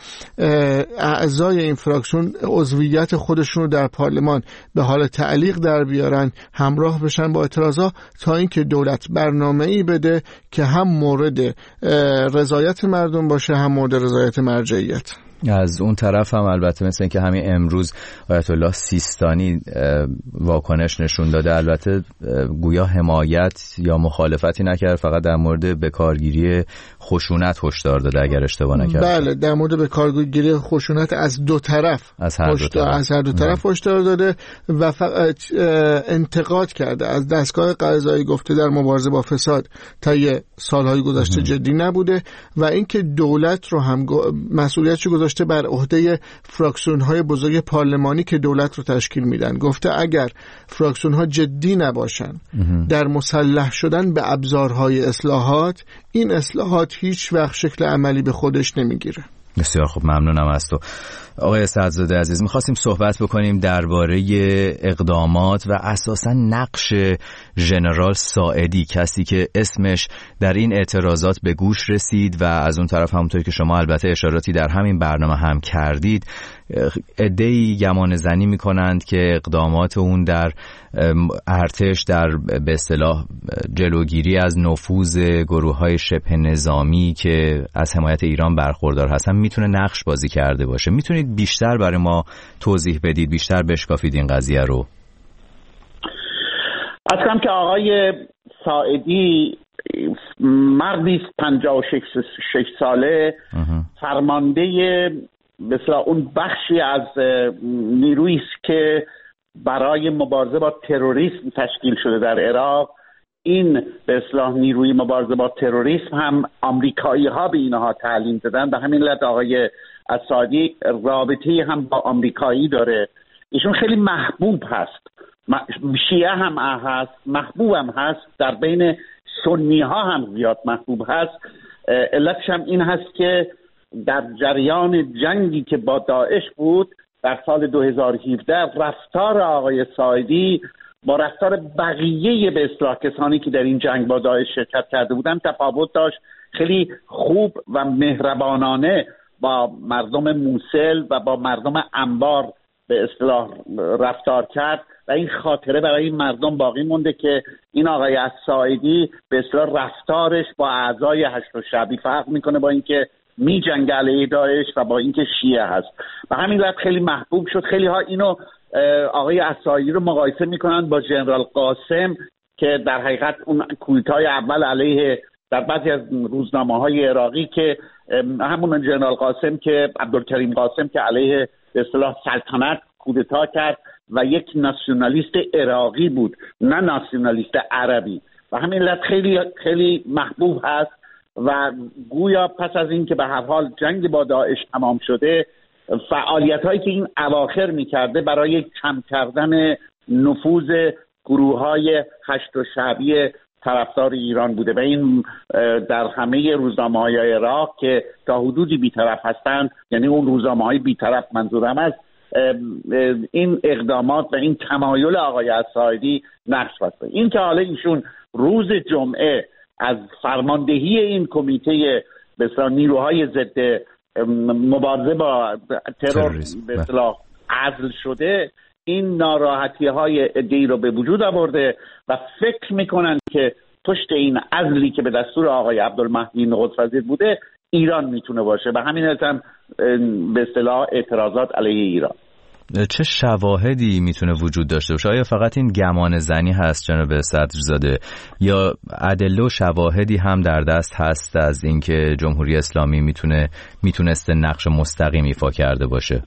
اعضای این فراکسیون عضویت خودشون رو در پارلمان به حال تعلیق در بیارن، همراه بشن با اعتراضا، تا اینکه دولت برنامه‌ای بده که هم مورد رضایت مردم باشه هم مورد رضایت مرجعیت. از اون طرف هم البته مثل اینکه همین امروز آیت الله سیستانی واکنش نشون داده، البته گویا حمایت یا مخالفتی نکرد، فقط در مورد بکارگیری خشونت هشدار داده اگر اشتباه نکردم. بله، در مورد بکارگیری خشونت از دو طرف، از هر دو طرف هشدار داده و انتقاد کرده از دستگاه قضایی. گفته در مبارزه با فساد طی سالهای گذشته جدی نبوده و اینکه دولت رو هم مسئولیتش گذاشته بر عهده فراکسیون‌های بزرگ پارلمانی که دولت رو تشکیل میدن. گفته اگر فراکسیون‌ها جدی نباشن در مسلح شدن به ابزارهای اصلاحات، این اصلاحات هیچ وقت شکل عملی به خودش نمیگیره. بسیار خوب، ممنونم از تو آقای سعدزاده عزیز. میخواستیم صحبت بکنیم درباره اقدامات و اساساً نقش ژنرال ساعدی، کسی که اسمش در این اعتراضات به گوش رسید و از اون طرف همونطور که شما البته اشاراتی در همین برنامه هم کردید، عده‌ای گمان زنی میکنند که اقدامات اون در ارتش در به اصطلاح جلوگیری از نفوذ گروه‌های شبه نظامی که از حمایت ایران برخوردار هستن میتونه نقش بازی کرده باشه. میتونید بیشتر برای ما توضیح بدید، بیشتر بشکافید این قضیه رو؟ اصلا که آقای ساعدی مردی است 56 ساله، فرمانده مثلا اون بخشی از نیرویی است که برای مبارزه با تروریسم تشکیل شده در عراق. این به اصطلاح نیروی مبارزه با تروریسم هم آمریکایی ها به اینها تعلیم دادن. به همین علت آقای اسادی رابطه‌ای هم با آمریکایی داره. ایشون خیلی محبوب هست، شیعه هم هست، محبوب هم هست، در بین سنی ها هم زیاد محبوب هست. علتش هم این هست که در جریان جنگی که با داعش بود در سال 2017 رفتار آقای ساعدی با رفتار بقیه به اصطلاح کسانی که در این جنگ با داعش شرکت کرده بودن تفاوت داشت. خیلی خوب و مهربانانه با مردم موصل و با مردم انبار به اصطلاح رفتار کرد و این خاطره برای این مردم باقی مونده که این آقای الساعدی به اصطلاح رفتارش با اعضای هشت فرق میکنه، با اینکه میجنگه علیه داعش و با اینکه شیعه هست و همین وقت خیلی محبوب شد. خیلی ها اینو آقای الساعدی رو مقایسه میکنن با ژنرال قاسم که در حقیقت اون کودتای اول علیه در بعضی از روزنامه‌های عراقی که همون ژنرال قاسم که عبدالکریم قاسم که علیه به اصطلاح سلطنت کودتا کرد و یک ناسیونالیست عراقی بود نه ناسیونالیست عربی و همین علت خیلی خیلی محبوب هست و گویا پس از این که به هر حال جنگ با داعش تمام شده فعالیت‌هایی که این اواخر می‌کرده برای کم کردن نفوذ گروه‌های هشت و شعبی طرفدار ایران بوده و این در همه روزنامه‌های عراق که تا حدودی بی‌طرف هستند، یعنی اون روزنامه‌های بی‌طرف منظورم است، این اقدامات و این تمایل آقای الساعدی نقش بسته. این که حالا ایشون روز جمعه از فرماندهی این کمیته به اصطلاح نیروهای ضد مبارزه با ترور به اصطلاح عزل شده، این ناراحتی‌های عده‌ای رو به وجود آورده و فکر میکنن که پشت این عزلی که به دستور آقای عبدالمهدی نخست وزیر بوده ایران میتونه باشه و همین هم به اصطلاح اعتراضات علیه ایران. چه شواهدی میتونه وجود داشته باشه؟ آیا فقط این گمان زنی هست جناب صدرزاده یا ادله و شواهدی هم در دست هست از اینکه جمهوری اسلامی میتونسته نقش مستقیم ایفا کرده باشه؟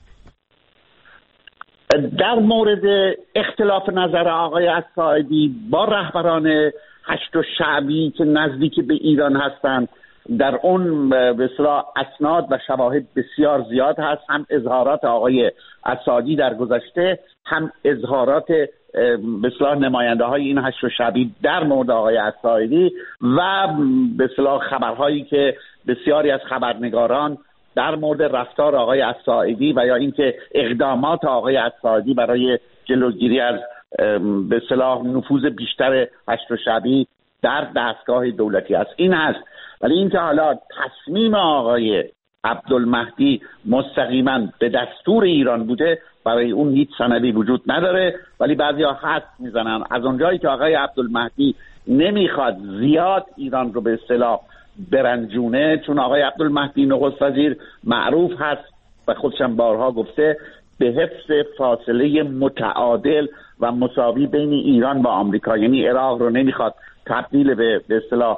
در مورد اختلاف نظر آقای الساعدی با رهبران هشت و شعبی که نزدیک به ایران هستند در اون به اصطلاح اسناد و شواهد بسیار زیاد هست، هم اظهارات آقای الساعدی در گذشته هم اظهارات به اصطلاح نماینده های این هشت و شعبی در مورد آقای الساعدی و به اصطلاح خبرهایی که بسیاری از خبرنگاران در مورد رفتار آقای الساعدی و یا اینکه اقدامات آقای الساعدی برای جلوگیری از به اصطلاح نفوذ بیشتر هشت و شعبی در دستگاه دولتی است این هست. ولی اینکه حالا تصمیم آقای عبدالمهدی مستقیما به دستور ایران بوده، برای اون هیچ سندی وجود نداره، ولی بعضیا حدس میزنن از اونجایی که آقای عبدالمهدی نمیخواد زیاد ایران رو به اصطلاح برنجونه، چون آقای عبدالمهدی نخست وزیر معروف هست و خودشم بارها گفته به حفظ فاصله متعادل و مساوی بین ایران و آمریکا، یعنی عراق رو نمیخواد تبدیل به اصطلاح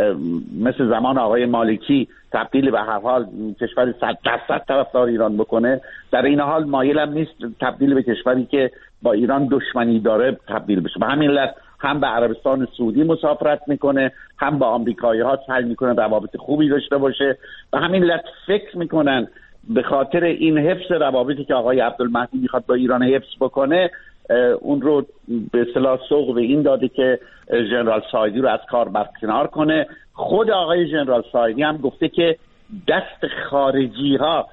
مثل زمان آقای مالکی تبدیل به هر حال کشوری 100% طرفدار ایران بکنه، در این حال مایلم نیست تبدیل به کشوری که با ایران دشمنی داره تبدیل بشه. به همین علت هم به عربستان سعودی مسافرت میکنه، هم با آمریکایی‌ها سعی میکنه روابط خوبی داشته باشه. به همین علت فکر میکنن به خاطر این حفظ روابطی که آقای عبدالمهدی میخواد با ایران حفظ بکنه، اون رو به اصطلاح سوق به این داده که ژنرال ساعدی رو از کار برکنار کنه. خود آقای ژنرال ساعدی هم گفته که دست خارجی ها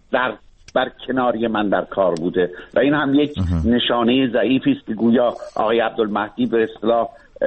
بر کناری من در کار بوده و این هم یک نشانه ضعیفی است که گویا آقای عبدالمهدی به اصطلاح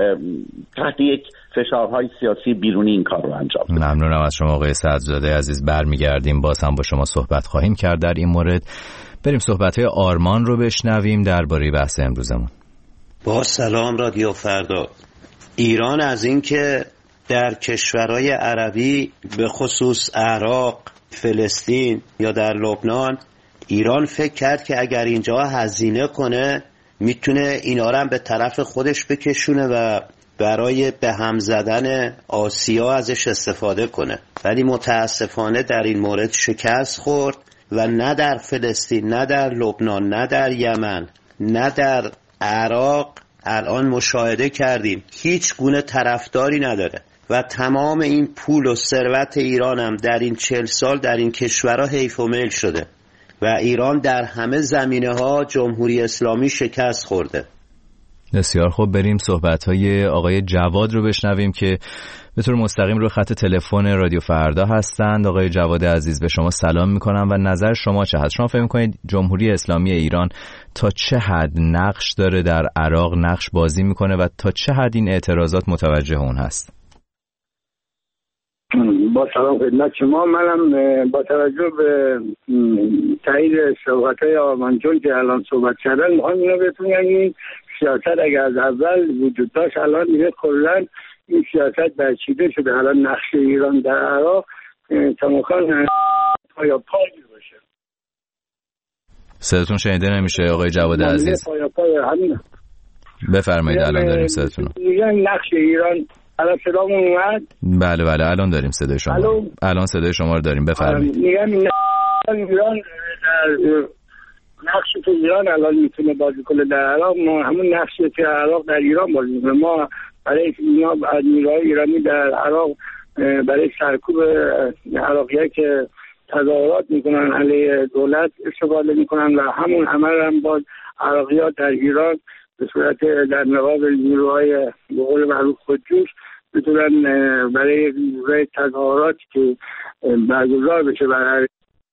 تحت یک فشارهای سیاسی بیرونی این کار رو انجام بده. ممنونم از شما آقای صدرزاده عزیز. برمیگردیم باز هم با شما صحبت خواهیم کرد در این مورد. بریم صحبت‌های آرمان رو بشنویم درباره بحث امروزمون. با سلام رادیو فردا. ایران از اینکه در کشورهای عربی به خصوص عراق، فلسطین یا در لبنان، ایران فکر کرد که اگر اینجا هزینه کنه میتونه اینا رو هم به طرف خودش بکشونه و برای به هم زدن آسیا ازش استفاده کنه، ولی متاسفانه در این مورد شکست خورد و نه در فلسطین، نه در لبنان، نه در یمن، نه در عراق الان مشاهده کردیم هیچ گونه طرفداری نداره و تمام این پول و ثروت ایران هم در این 40 سال در این کشورها حیف و میل شده و ایران در همه زمینه‌ها جمهوری اسلامی شکست خورده. بسیار خوب، بریم صحبت‌های آقای جواد رو بشنویم که به طور مستقیم روی خط تلفن رادیو فردا هستند. آقای جواد عزیز به شما سلام می‌کنم و نظر شما چه هست؟ شما فکر می‌کنید جمهوری اسلامی ایران تا چه حد نقش داره در عراق نقش بازی می‌کنه و تا چه حد این اعتراضات متوجه اون هست؟ با سلام خدمت شما. منم با توجه به تایید صحبت‌های آرمان جون که الان صحبت کردن میخوام اینو بهتون بگم، سیاست اگر از اول وجود داشت الان دیگه کلا این سیاست برچیده شده. الان نقش ایران در عراق تماکان پایا پای باشه. صداتون شنیده نمیشه آقای جواد عزیز. بفرمایید الان داریم صداتون. نقش ایران الان صدامون اومد؟ بله الان داریم صدای شما. الان صدای شما رو داریم، بفرمایید. میگم ایران نقشی که ایران الان میتونه بازی کنه در عراق همون نقشی که عراق در ایران بازی میکنه. ما برای نیروهای ایرانی در عراق برای سرکوب عراقی‌ها که تظاهرات میکنن علیه دولت استفاده میکنن و همون عمل هم با عراقی‌ها در ایران به صورت در نقاب نیروهای به قول معروف خودجوش بتونن برای تظاهرات که برگزار بشه برای.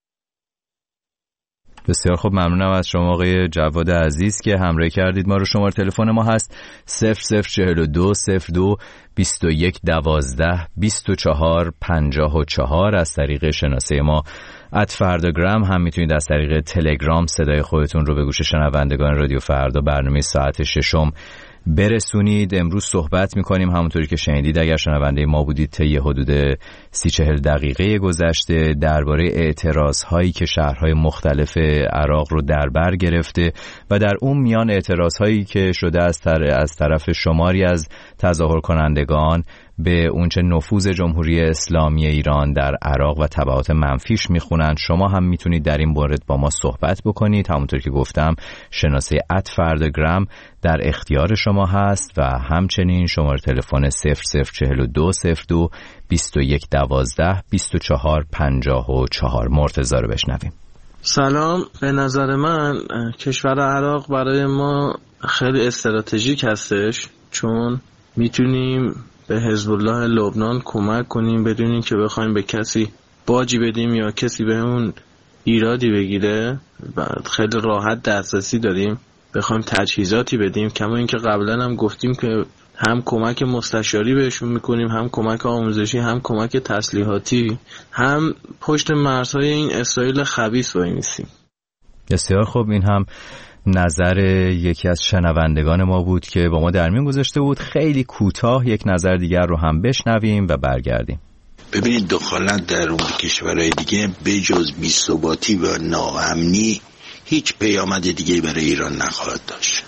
بسیار خوب، ممنونم از شما آقای جواد عزیز که همراهی کردید ما رو. شماره تلفن ما هست 0042 02 21 12 24 54. از طریق شناسه ما @فرداگرام هم میتونید از طریق تلگرام صدای خودتون رو به گوش شنوندگان رادیو فردا برنامه ساعت 6 برسونید. امروز صحبت میکنیم همونطوری که شنیدید اگر شنونده ما بودید طی حدود 30-40 دقیقه گذشته درباره اعتراض هایی که شهرهای مختلف عراق رو در بر گرفته و در اون میان اعتراض هایی که شده از طرف شماری از تظاهر کنندگان به اونچه نفوذ جمهوری اسلامی ایران در عراق و تبعات منفیش میخونن. شما هم میتونید در این مورد با ما صحبت بکنید. همونطور که گفتم شناسه @فرداگرام در اختیار شما هست و همچنین شماره تلفن 0042 02 21 12 24 54. مرتضی رو بشنویم. سلام. به نظر من کشور عراق برای ما خیلی استراتژیک هستش، چون میتونیم به حزب الله لبنان کمک کنیم بدون اینکه بخوایم به کسی باجی بدیم یا کسی بهمون ایرادی بگیره. خیلی راحت دسترسی داریم بخوایم تجهیزاتی بدیم، کما اینکه قبلا هم گفتیم که هم کمک مستشاری بهشون میکنیم، هم کمک آموزشی، هم کمک تسلیحاتی، هم پشت مرزهای این اسرائیل خبیث وای میسیم. بسیار خوب، این هم نظر یکی از شنوندگان ما بود که با ما در میون گذاشته بود. خیلی کوتاه یک نظر دیگر رو هم بشنویم و برگردیم. ببینید دخالت در اون کشورهای دیگه به جز بی‌ثباتی و ناامنی هیچ پیامد دیگه برای ایران نخواهد داشت.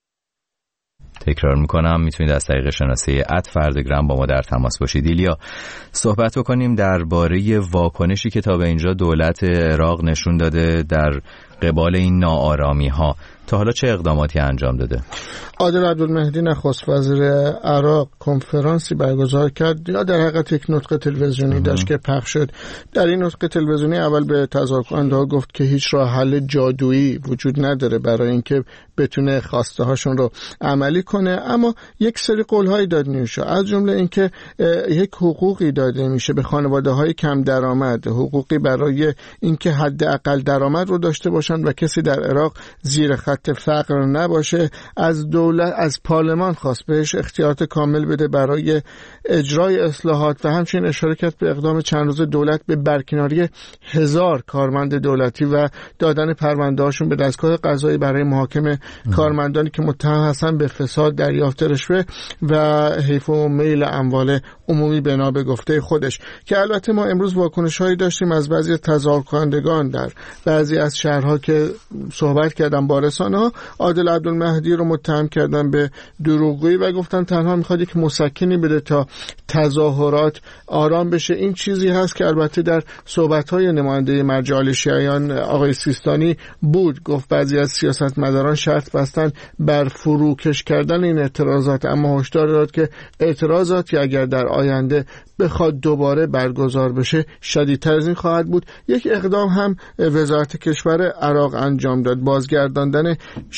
تکرار میکنم میتونید از طریق شناسه @فرداگرام با ما در تماس باشید. ایلیا، صحبت بکنیم درباره واکنشی که تا به اینجا دولت عراق نشون داده در قبال این ناآرامی ها. تا حالا چه اقداماتی انجام داده؟ عادل عبدالمهدی نخست وزیر عراق کنفرانسی برگزار کرد یا در حقیقت یک نطق تلویزیونی داشت که پخش شد. در این نطق تلویزیونی اول به تظاهرکننده‌ها گفت که هیچ راه حل جادویی وجود نداره برای اینکه بتونه خواسته هاشون رو عملی کنه، اما یک سری قول‌هایی داد نیوشا، از جمله اینکه یک حقوقی داده میشه به خانواده‌های کم درآمد، حقوقی برای اینکه حداقل درآمد رو داشته باشن و کسی در عراق زیر خط فقر نباشه. از دولت، از پارلمان خواست بهش اختیارات کامل بده برای اجرای اصلاحات و همچنین اشاره کرد به اقدام چند روز دولت به برکناری 1000 کارمند دولتی و دادن پرونده‌هاشون به دستگاه قضایی برای محاکمه کارمندانی که متهم هستن به فساد، دریافت رشوه و حیف و میل اموال عمومی بنا به گفته خودش. که البته ما امروز واکنش‌هایی داشتیم از بعضی تظاهرکنندگان در بعضی از شهرها که صحبت کردن با رسانه‌ها. عادل عبدالمهدی رو متهم کردن به دروغگویی و گفتن تنها میخواد یک مسکنی بده تا تظاهرات آرام بشه. این چیزی هست که البته در صحبت‌های نماینده مرجع الشیعیان آقای سیستانی بود. گفت بعضی از سیاستمداران شرط بستن بر فروکش کردن این اعتراضات، اما هشدار داد که اعتراضاتی اگر در آینده بخواد دوباره برگزار بشه شدیدتر از این خواهد بود. یک اقدام هم وزارت کشور عراق انجام داد، بازگرداندن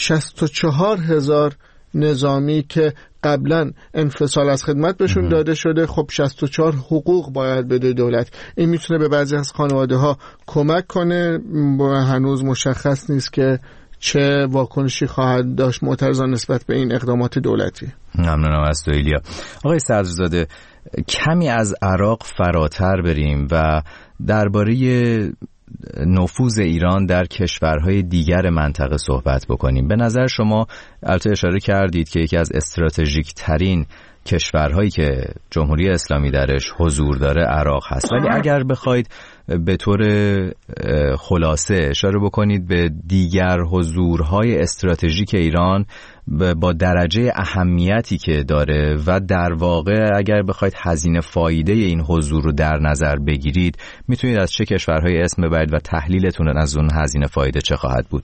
64,000 نظامی که قبلا انفصال از خدمت بهشون داده شده. خب 64 حقوق باید بده دولت. این میتونه به بعضی از خانواده ها کمک کنه. هنوز مشخص نیست که چه واکنشی خواهد داشت معترضان نسبت به این اقدامات دولتی. ممنونم از تو ایلیا. آقای صدرزاده، کمی از عراق فراتر بریم و درباره نفوذ ایران در کشورهای دیگر منطقه صحبت بکنیم. به نظر شما البته اشاره کردید که یکی از استراتژیک ترین کشورهایی که جمهوری اسلامی درش حضور داره عراق هست، ولی اگر بخواید به طور خلاصه اشاره بکنید به دیگر حضورهای استراتژیک ایران با درجه اهمیتی که داره و در واقع اگر بخواید هزینه فایده این حضور رو در نظر بگیرید، میتونید از چه کشورهای اسم ببرید و تحلیلتون از اون هزینه فایده چه خواهد بود؟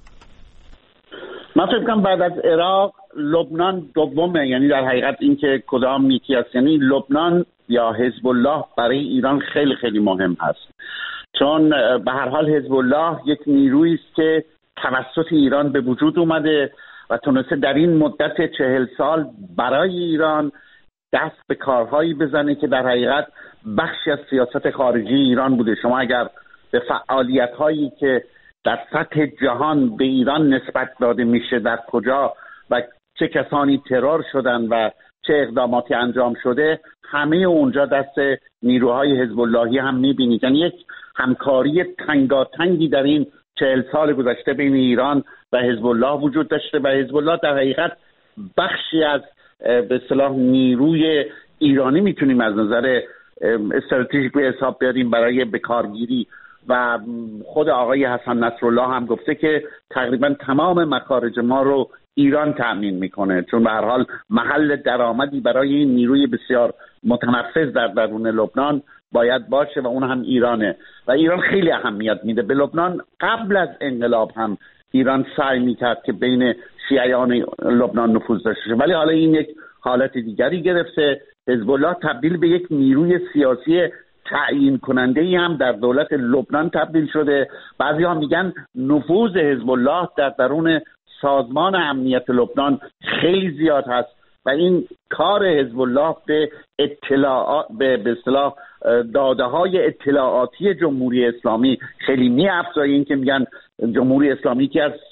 من فکر کنم بعد از عراق لبنان دومه، یعنی در حقیقت این که کدام یکی است، یعنی لبنان یا حزب الله برای ایران خیلی خیلی مهم هست، چون به هر حال حزب الله یک نیرویی است که توسط ایران به وجود اومده و تونسته در این مدت 40 سال برای ایران دست به کارهایی بزنه که در حقیقت بخشی از سیاست خارجی ایران بوده. شما اگر به فعالیت‌هایی که در سطح جهان به ایران نسبت داده میشه در کجا و چه کسانی ترور شدن و چه اقداماتی انجام شده، همه اونجا دست نیروهای حزب اللهی هم میبینید. یعنی یک همکاری تنگاتنگی در این 40 سال گذشته بین ایران و حزب الله وجود داشته و حزب الله در حقیقت بخشی از به اصطلاح نیروی ایرانی میتونیم از نظر استراتژیک به حساب بیاریم برای بکارگیری. و خود آقای حسن نصرالله هم گفته که تقریبا تمام مخارج ما رو ایران تأمین میکنه، چون به هر حال محل درآمدی برای این نیروی بسیار متنفذ در درون لبنان باید باشه و اون هم ایرانه و ایران خیلی اهمیت میده به لبنان. قبل از انقلاب هم ایران سعی میکرد که بین شیعیان لبنان نفوذ داشته شه، ولی حالا این یک حالت دیگری گرفته. حزب الله تبدیل به یک نیروی سیاسی تعیین کننده ای هم در دولت لبنان تبدیل شده. بعضی ها میگن نفوذ حزب الله در درون سازمان امنیت لبنان خیلی زیاد هست و این کار حزب الله به اطلاعات به اصطلاح داده های اطلاعاتی جمهوری اسلامی خیلی می‌افزایه. این که میگن جمهوری اسلامی که از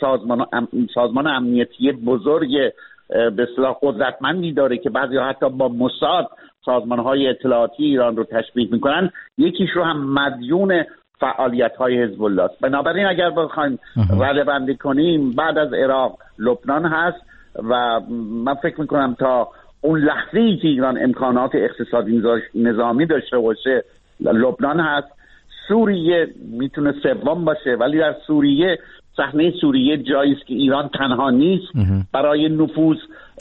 سازمان امنیتی بزرگ به اصطلاح قدرتمندی داره که بعضی حتی با موساد سازمان‌های اطلاعاتی ایران رو تشبیه می‌کنن، یکیش رو هم مدیون فعالیت‌های حزب الله است. بنابراین اگر بخوایم ردبندی کنیم بعد از عراق لبنان هست و من فکر می‌کنم تا اون لحظه‌ای که ایران امکانات اقتصادی نظامی داشته باشه لبنان هست. سوریه میتونه سوم باشه، ولی در سوریه صحنه سوریه جایی است که ایران تنها نیست. برای نفوذ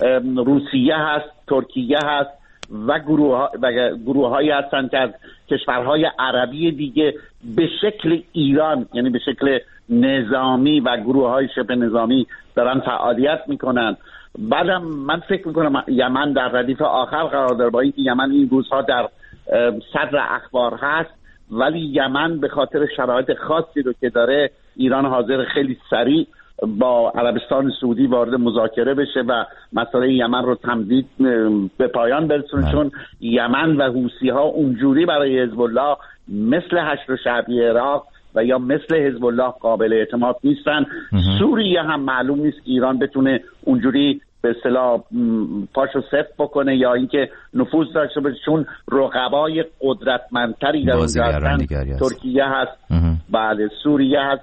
روسیه هست، ترکیه هست و گروه‌هایی هستند که از کشورهای عربی دیگه به شکل ایران، یعنی به شکل نظامی و گروه‌های شبه نظامی دارن فعالیت میکنن. بعدم من فکر میکنم یمن در ردیف آخر قرار داره، با اینکه یمن این روزها در صدر اخبار هست، ولی یمن به خاطر شرایط خاصی رو که داره ایران حاضر خیلی سریع با عربستان سعودی وارد مذاکره بشه و مسئله یمن رو تمدید به پایان برسونه، چون یمن و حوثی ها اونجوری برای حزب الله مثل حشد شعبی عراق و یا مثل حزب الله قابل اعتماد نیستن. سوریه هم معلوم نیست که ایران بتونه اونجوری به اصطلاح پاشو صفر بکنه یا اینکه نفوذ داشته باشه، چون رقبای قدرتمندتری در اونجا هستن. ترکیه هست، بله، سوریه هست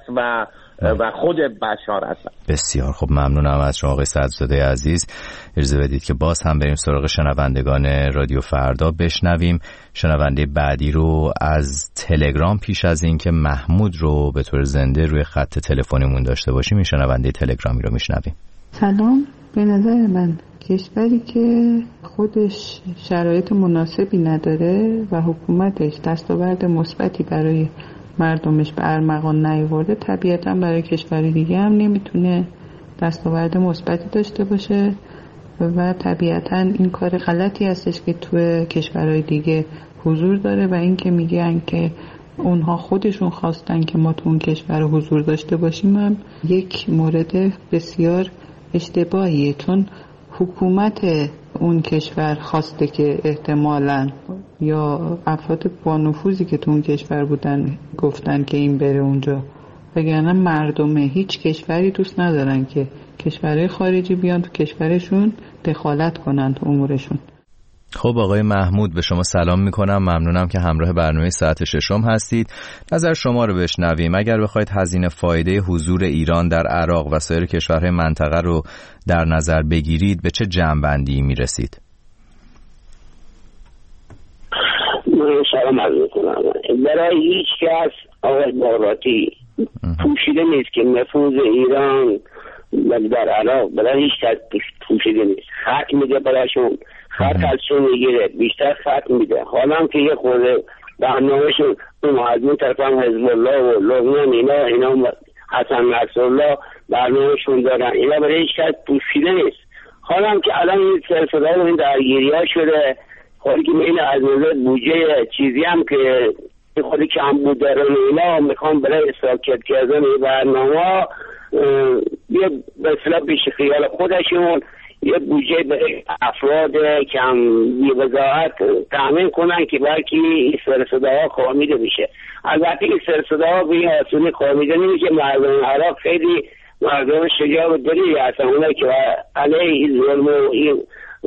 و خود بشار هستن. بسیار خب، ممنونم از شما آقای صدرزاده عزیز. اجازه بدید که باز هم بریم سراغ شنوندگان رادیو فردا بشنویم. شنونده بعدی رو از تلگرام پیش از این که محمود رو به طور زنده روی خط تلفنیمون داشته باشیم این شنونده تلگرامی رو میشنویم. سلام. به نظر من کشوری که خودش شرایط مناسبی نداره و حکومتش دستاورد مثبتی برای مردمش به ارمغان نیاورده، طبیعتا برای کشوری دیگه هم نمیتونه دستاورد مثبتی داشته باشه و طبیعتا این کار غلطی هستش که توی کشورهای دیگه حضور داره و این که میگن که اونها خودشون خواستن که ما تو اون کشور حضور داشته باشیم هم یک مورد بسیار اشتباهیه، چون حکومت اون کشور خواسته که احتمالاً یا افراد با نفوذی که تو اون کشور بودن گفتن که این بره اونجا وگرنه مردم هیچ کشوری دوست ندارن که کشورهای خارجی بیان تو کشورشون دخالت کنن تو امورشون. خب آقای محمود، به شما سلام میکنم. ممنونم که همراه برنامه ساعت ششم هستید. نظر شما رو بشنویم. اگر بخواید هزینه فایده حضور ایران در عراق و سایر کشورهای منطقه رو در نظر بگیرید، به چه جمع‌بندی میرسید؟ سلام عرض میکنم. برای هیچ کس آقای باقراتی پوشیده نیست که نفوذ ایران در عراق برای هیچ کس پوشیده نیست. خط میده برایشون، خط ازشون میگیره، بیشتر خط میده. حالا هم که یه خورده برنامهشون اون از اون طرف هم حزب الله و لبنان اینا حسن نصرالله برنامهشون دارن، اینا برای هیچ کس پوشیده نیست. حالا هم که الان این سلسله و این درگیری ها شده، خودی که این از نظر بودجه چیزی هم که خودی که هم بود دارن اینا میخوان برای ساکت کردن این برنامه یه به اصطلاح بیش خیال خودشون یه بودجه برای افراد که هم یه وضاحت تامین کنن که بلکه این سرصداها خوامیده میشه. البته این سرصداها به این آسونی خوامیده نمیشه. مردم عراق خیلی مردم شجاع و دلیلی هستن، اونایی که علیه این ظلم و این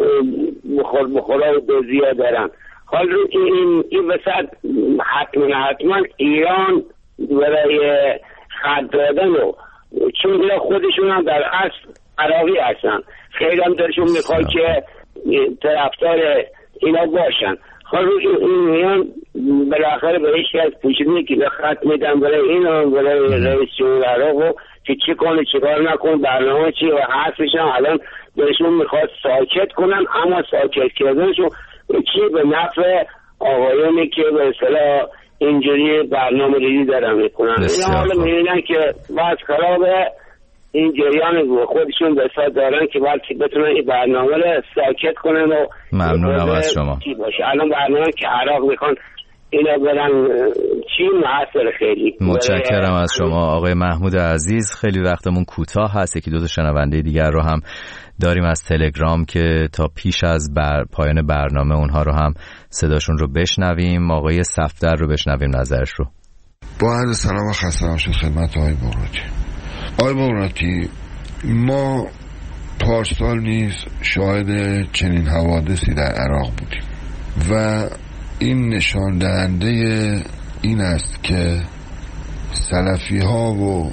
بخورا و دوزیا دارن. حال این وسط حتما ایران برای خط دادن و چون خودشون هم در اصل عراقی هستن، خیلی هم درشون میخواد که طرفدار اینا باشن. حال این میان بالاخره به هیچ کس پوشیدنی که به خط میدن برای اینا، برای رئیس جمهور عراق که چی کنه چی کار نکن، برنامه چی و حرفشن الان درشون میخواد ساکت کنن، اما ساکت کردنشون چی به نفع آقایانی که به اصطلاح اینجوری برنامه ریزی دارن میکنن. اینا حالا میبینن که بعد خرابه این جریان خودشون به اصطلاح دارن که بلکه بتونن این برنامه رو ساکت کنن و ممنونم از شما. الان برنامه که عراق میخوان اینا برن چی محصر خیلی. متشکرم از شما آقای محمود عزیز. خیلی وقتمون کوتاه هست، یکی دو تا شنونده دیگر رو هم داریم از تلگرام که تا پیش از پایان برنامه اونها رو هم صداشون رو بشنویم. آقای صفدر رو بشنویم نظرش رو. با عرض سلام و خسته نباشید خدمت آقای باقراتی. آقای باقراتی، ما پارسال نیز شاهد چنین حوادثی در عراق بودیم و این نشان دهنده این است که سلفی ها و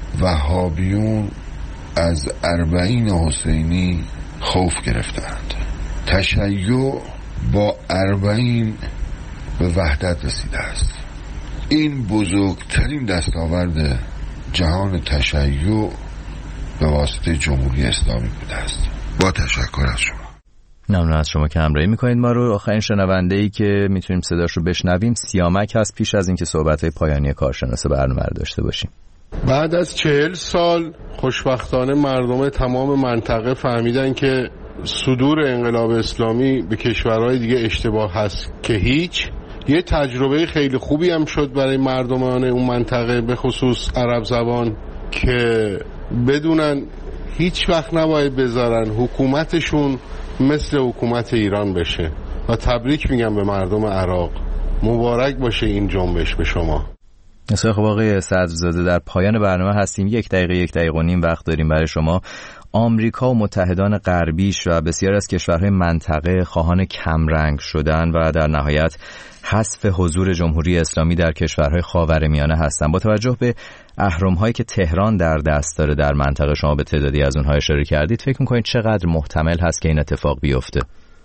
وهابیون از اربعین حسینی خوف گرفتند. تشیع با اربعین به وحدت رسیده است. این بزرگترین دستاورد جهان تشیع به واسطه جمهوری اسلامی بوده است. با تشکر از شما. ممنون از شما که همراهی میکنید ما رو. آخرین شنونده‌ای که میتونیم صداش رو بشنویم سیامک هست، پیش از اینکه صحبت‌های پایانی کارشناس برنامه رو داشته باشیم. بعد از 40 سال خوشبختانه مردم تمام منطقه فهمیدن که صدور انقلاب اسلامی به کشورهای دیگه اشتباه هست که هیچ. یه تجربه خیلی خوبی هم شد برای مردمان اون منطقه به خصوص عرب زبان که بدونن هیچ وقت نباید بذارن حکومتشون مثل حکومت ایران بشه و تبریک میگم به مردم عراق. مبارک باشه این جنبش به شما. خب آقای صدرزاده، در پایان برنامه هستیم. 1 دقیقه و نیم وقت داریم برای شما. آمریکا و متحدان غربیش و بسیار از کشورهای منطقه خواهان کمرنگ شدن و در نهایت حذف حضور جمهوری اسلامی در کشورهای خاورمیانه هستند. با توجه به اهرم‌هایی که تهران در دست داره در منطقه، شما به تعدادی از اونها اشاره کردید، فکر می‌کنید چقدر محتمل هست که این اتفاق بیفته؟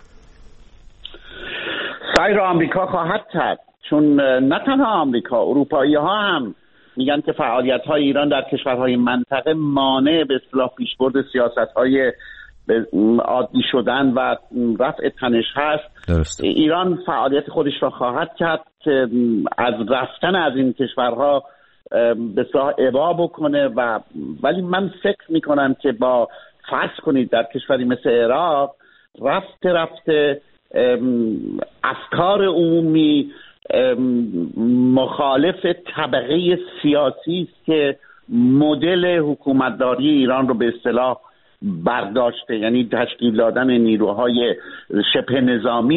سایر آمریکا خواهد کرد، چون نه تنها آمریکا، اروپایی‌ها هم میگن که فعالیت‌های ایران در کشورهای منطقه مانع به اصطلاح پیشبرد سیاست‌های عادی شدن و رفع تنش هست. درست. ایران فعالیت خودش را خواهد کرد که از رفتن از این کشورها به اصطلاح ابا بکنه ولی من فکر میکنم که با فرض کنید در کشوری مثل عراق رفته افکار عمومی مخالف طبقه سیاسی است که مدل حکومتداری ایران رو به اصطلاح برداشته، یعنی تشکیل دادن نیروهای شبه نظامی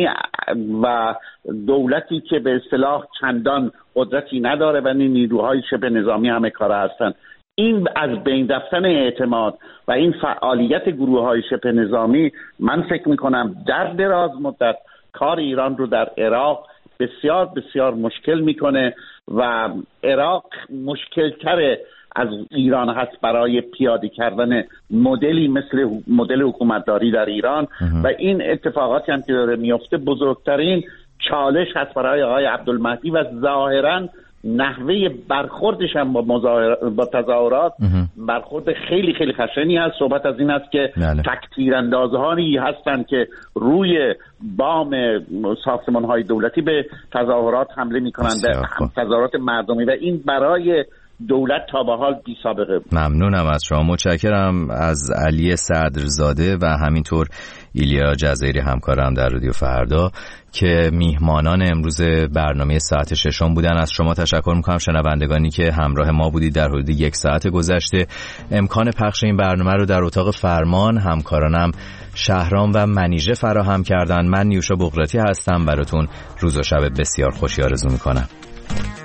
و دولتی که به اصطلاح چندان قدرتی نداره و این نیروهای شبه نظامی همه کاره هستن. این از بین رفتن اعتماد و این فعالیت گروه‌های شبه نظامی من فکر می‌کنم در دراز مدت کار ایران رو در عراق بسیار بسیار مشکل میکنه و عراق مشکل‌تر از ایران هست برای پیاده کردن مدلی مثل مدل حکومتداری در ایران و این اتفاقاتی هم که داره میفته بزرگترین چالش هست برای آقای عبدالمهدی و ظاهراً نحوه برخوردش هم با تظاهرات برخورد خیلی خیلی خشنی هست. صحبت از این است که تک‌تیراندازهایی هستند که روی بام ساختمان‌های دولتی به تظاهرات حمله می‌کنند، به تظاهرات مردمی، و این برای دولت تا به حال بی سابقه بود. ممنونم از شما، متشکرم از علی صدرزاده و همینطور ایلیا جزایری همکارم در رادیو فردا که میهمانان امروز برنامه ساعت ششم بودن. از شما تشکر میکنم شنوندگانی که همراه ما بودید در حدود 1 ساعت گذشته. امکان پخش این برنامه رو در اتاق فرمان همکارانم شهرام و منیژه فراهم کردن. من نیوشا بغراتی هستم، براتون روز و شب بسیار خوشی آرزو میکنم.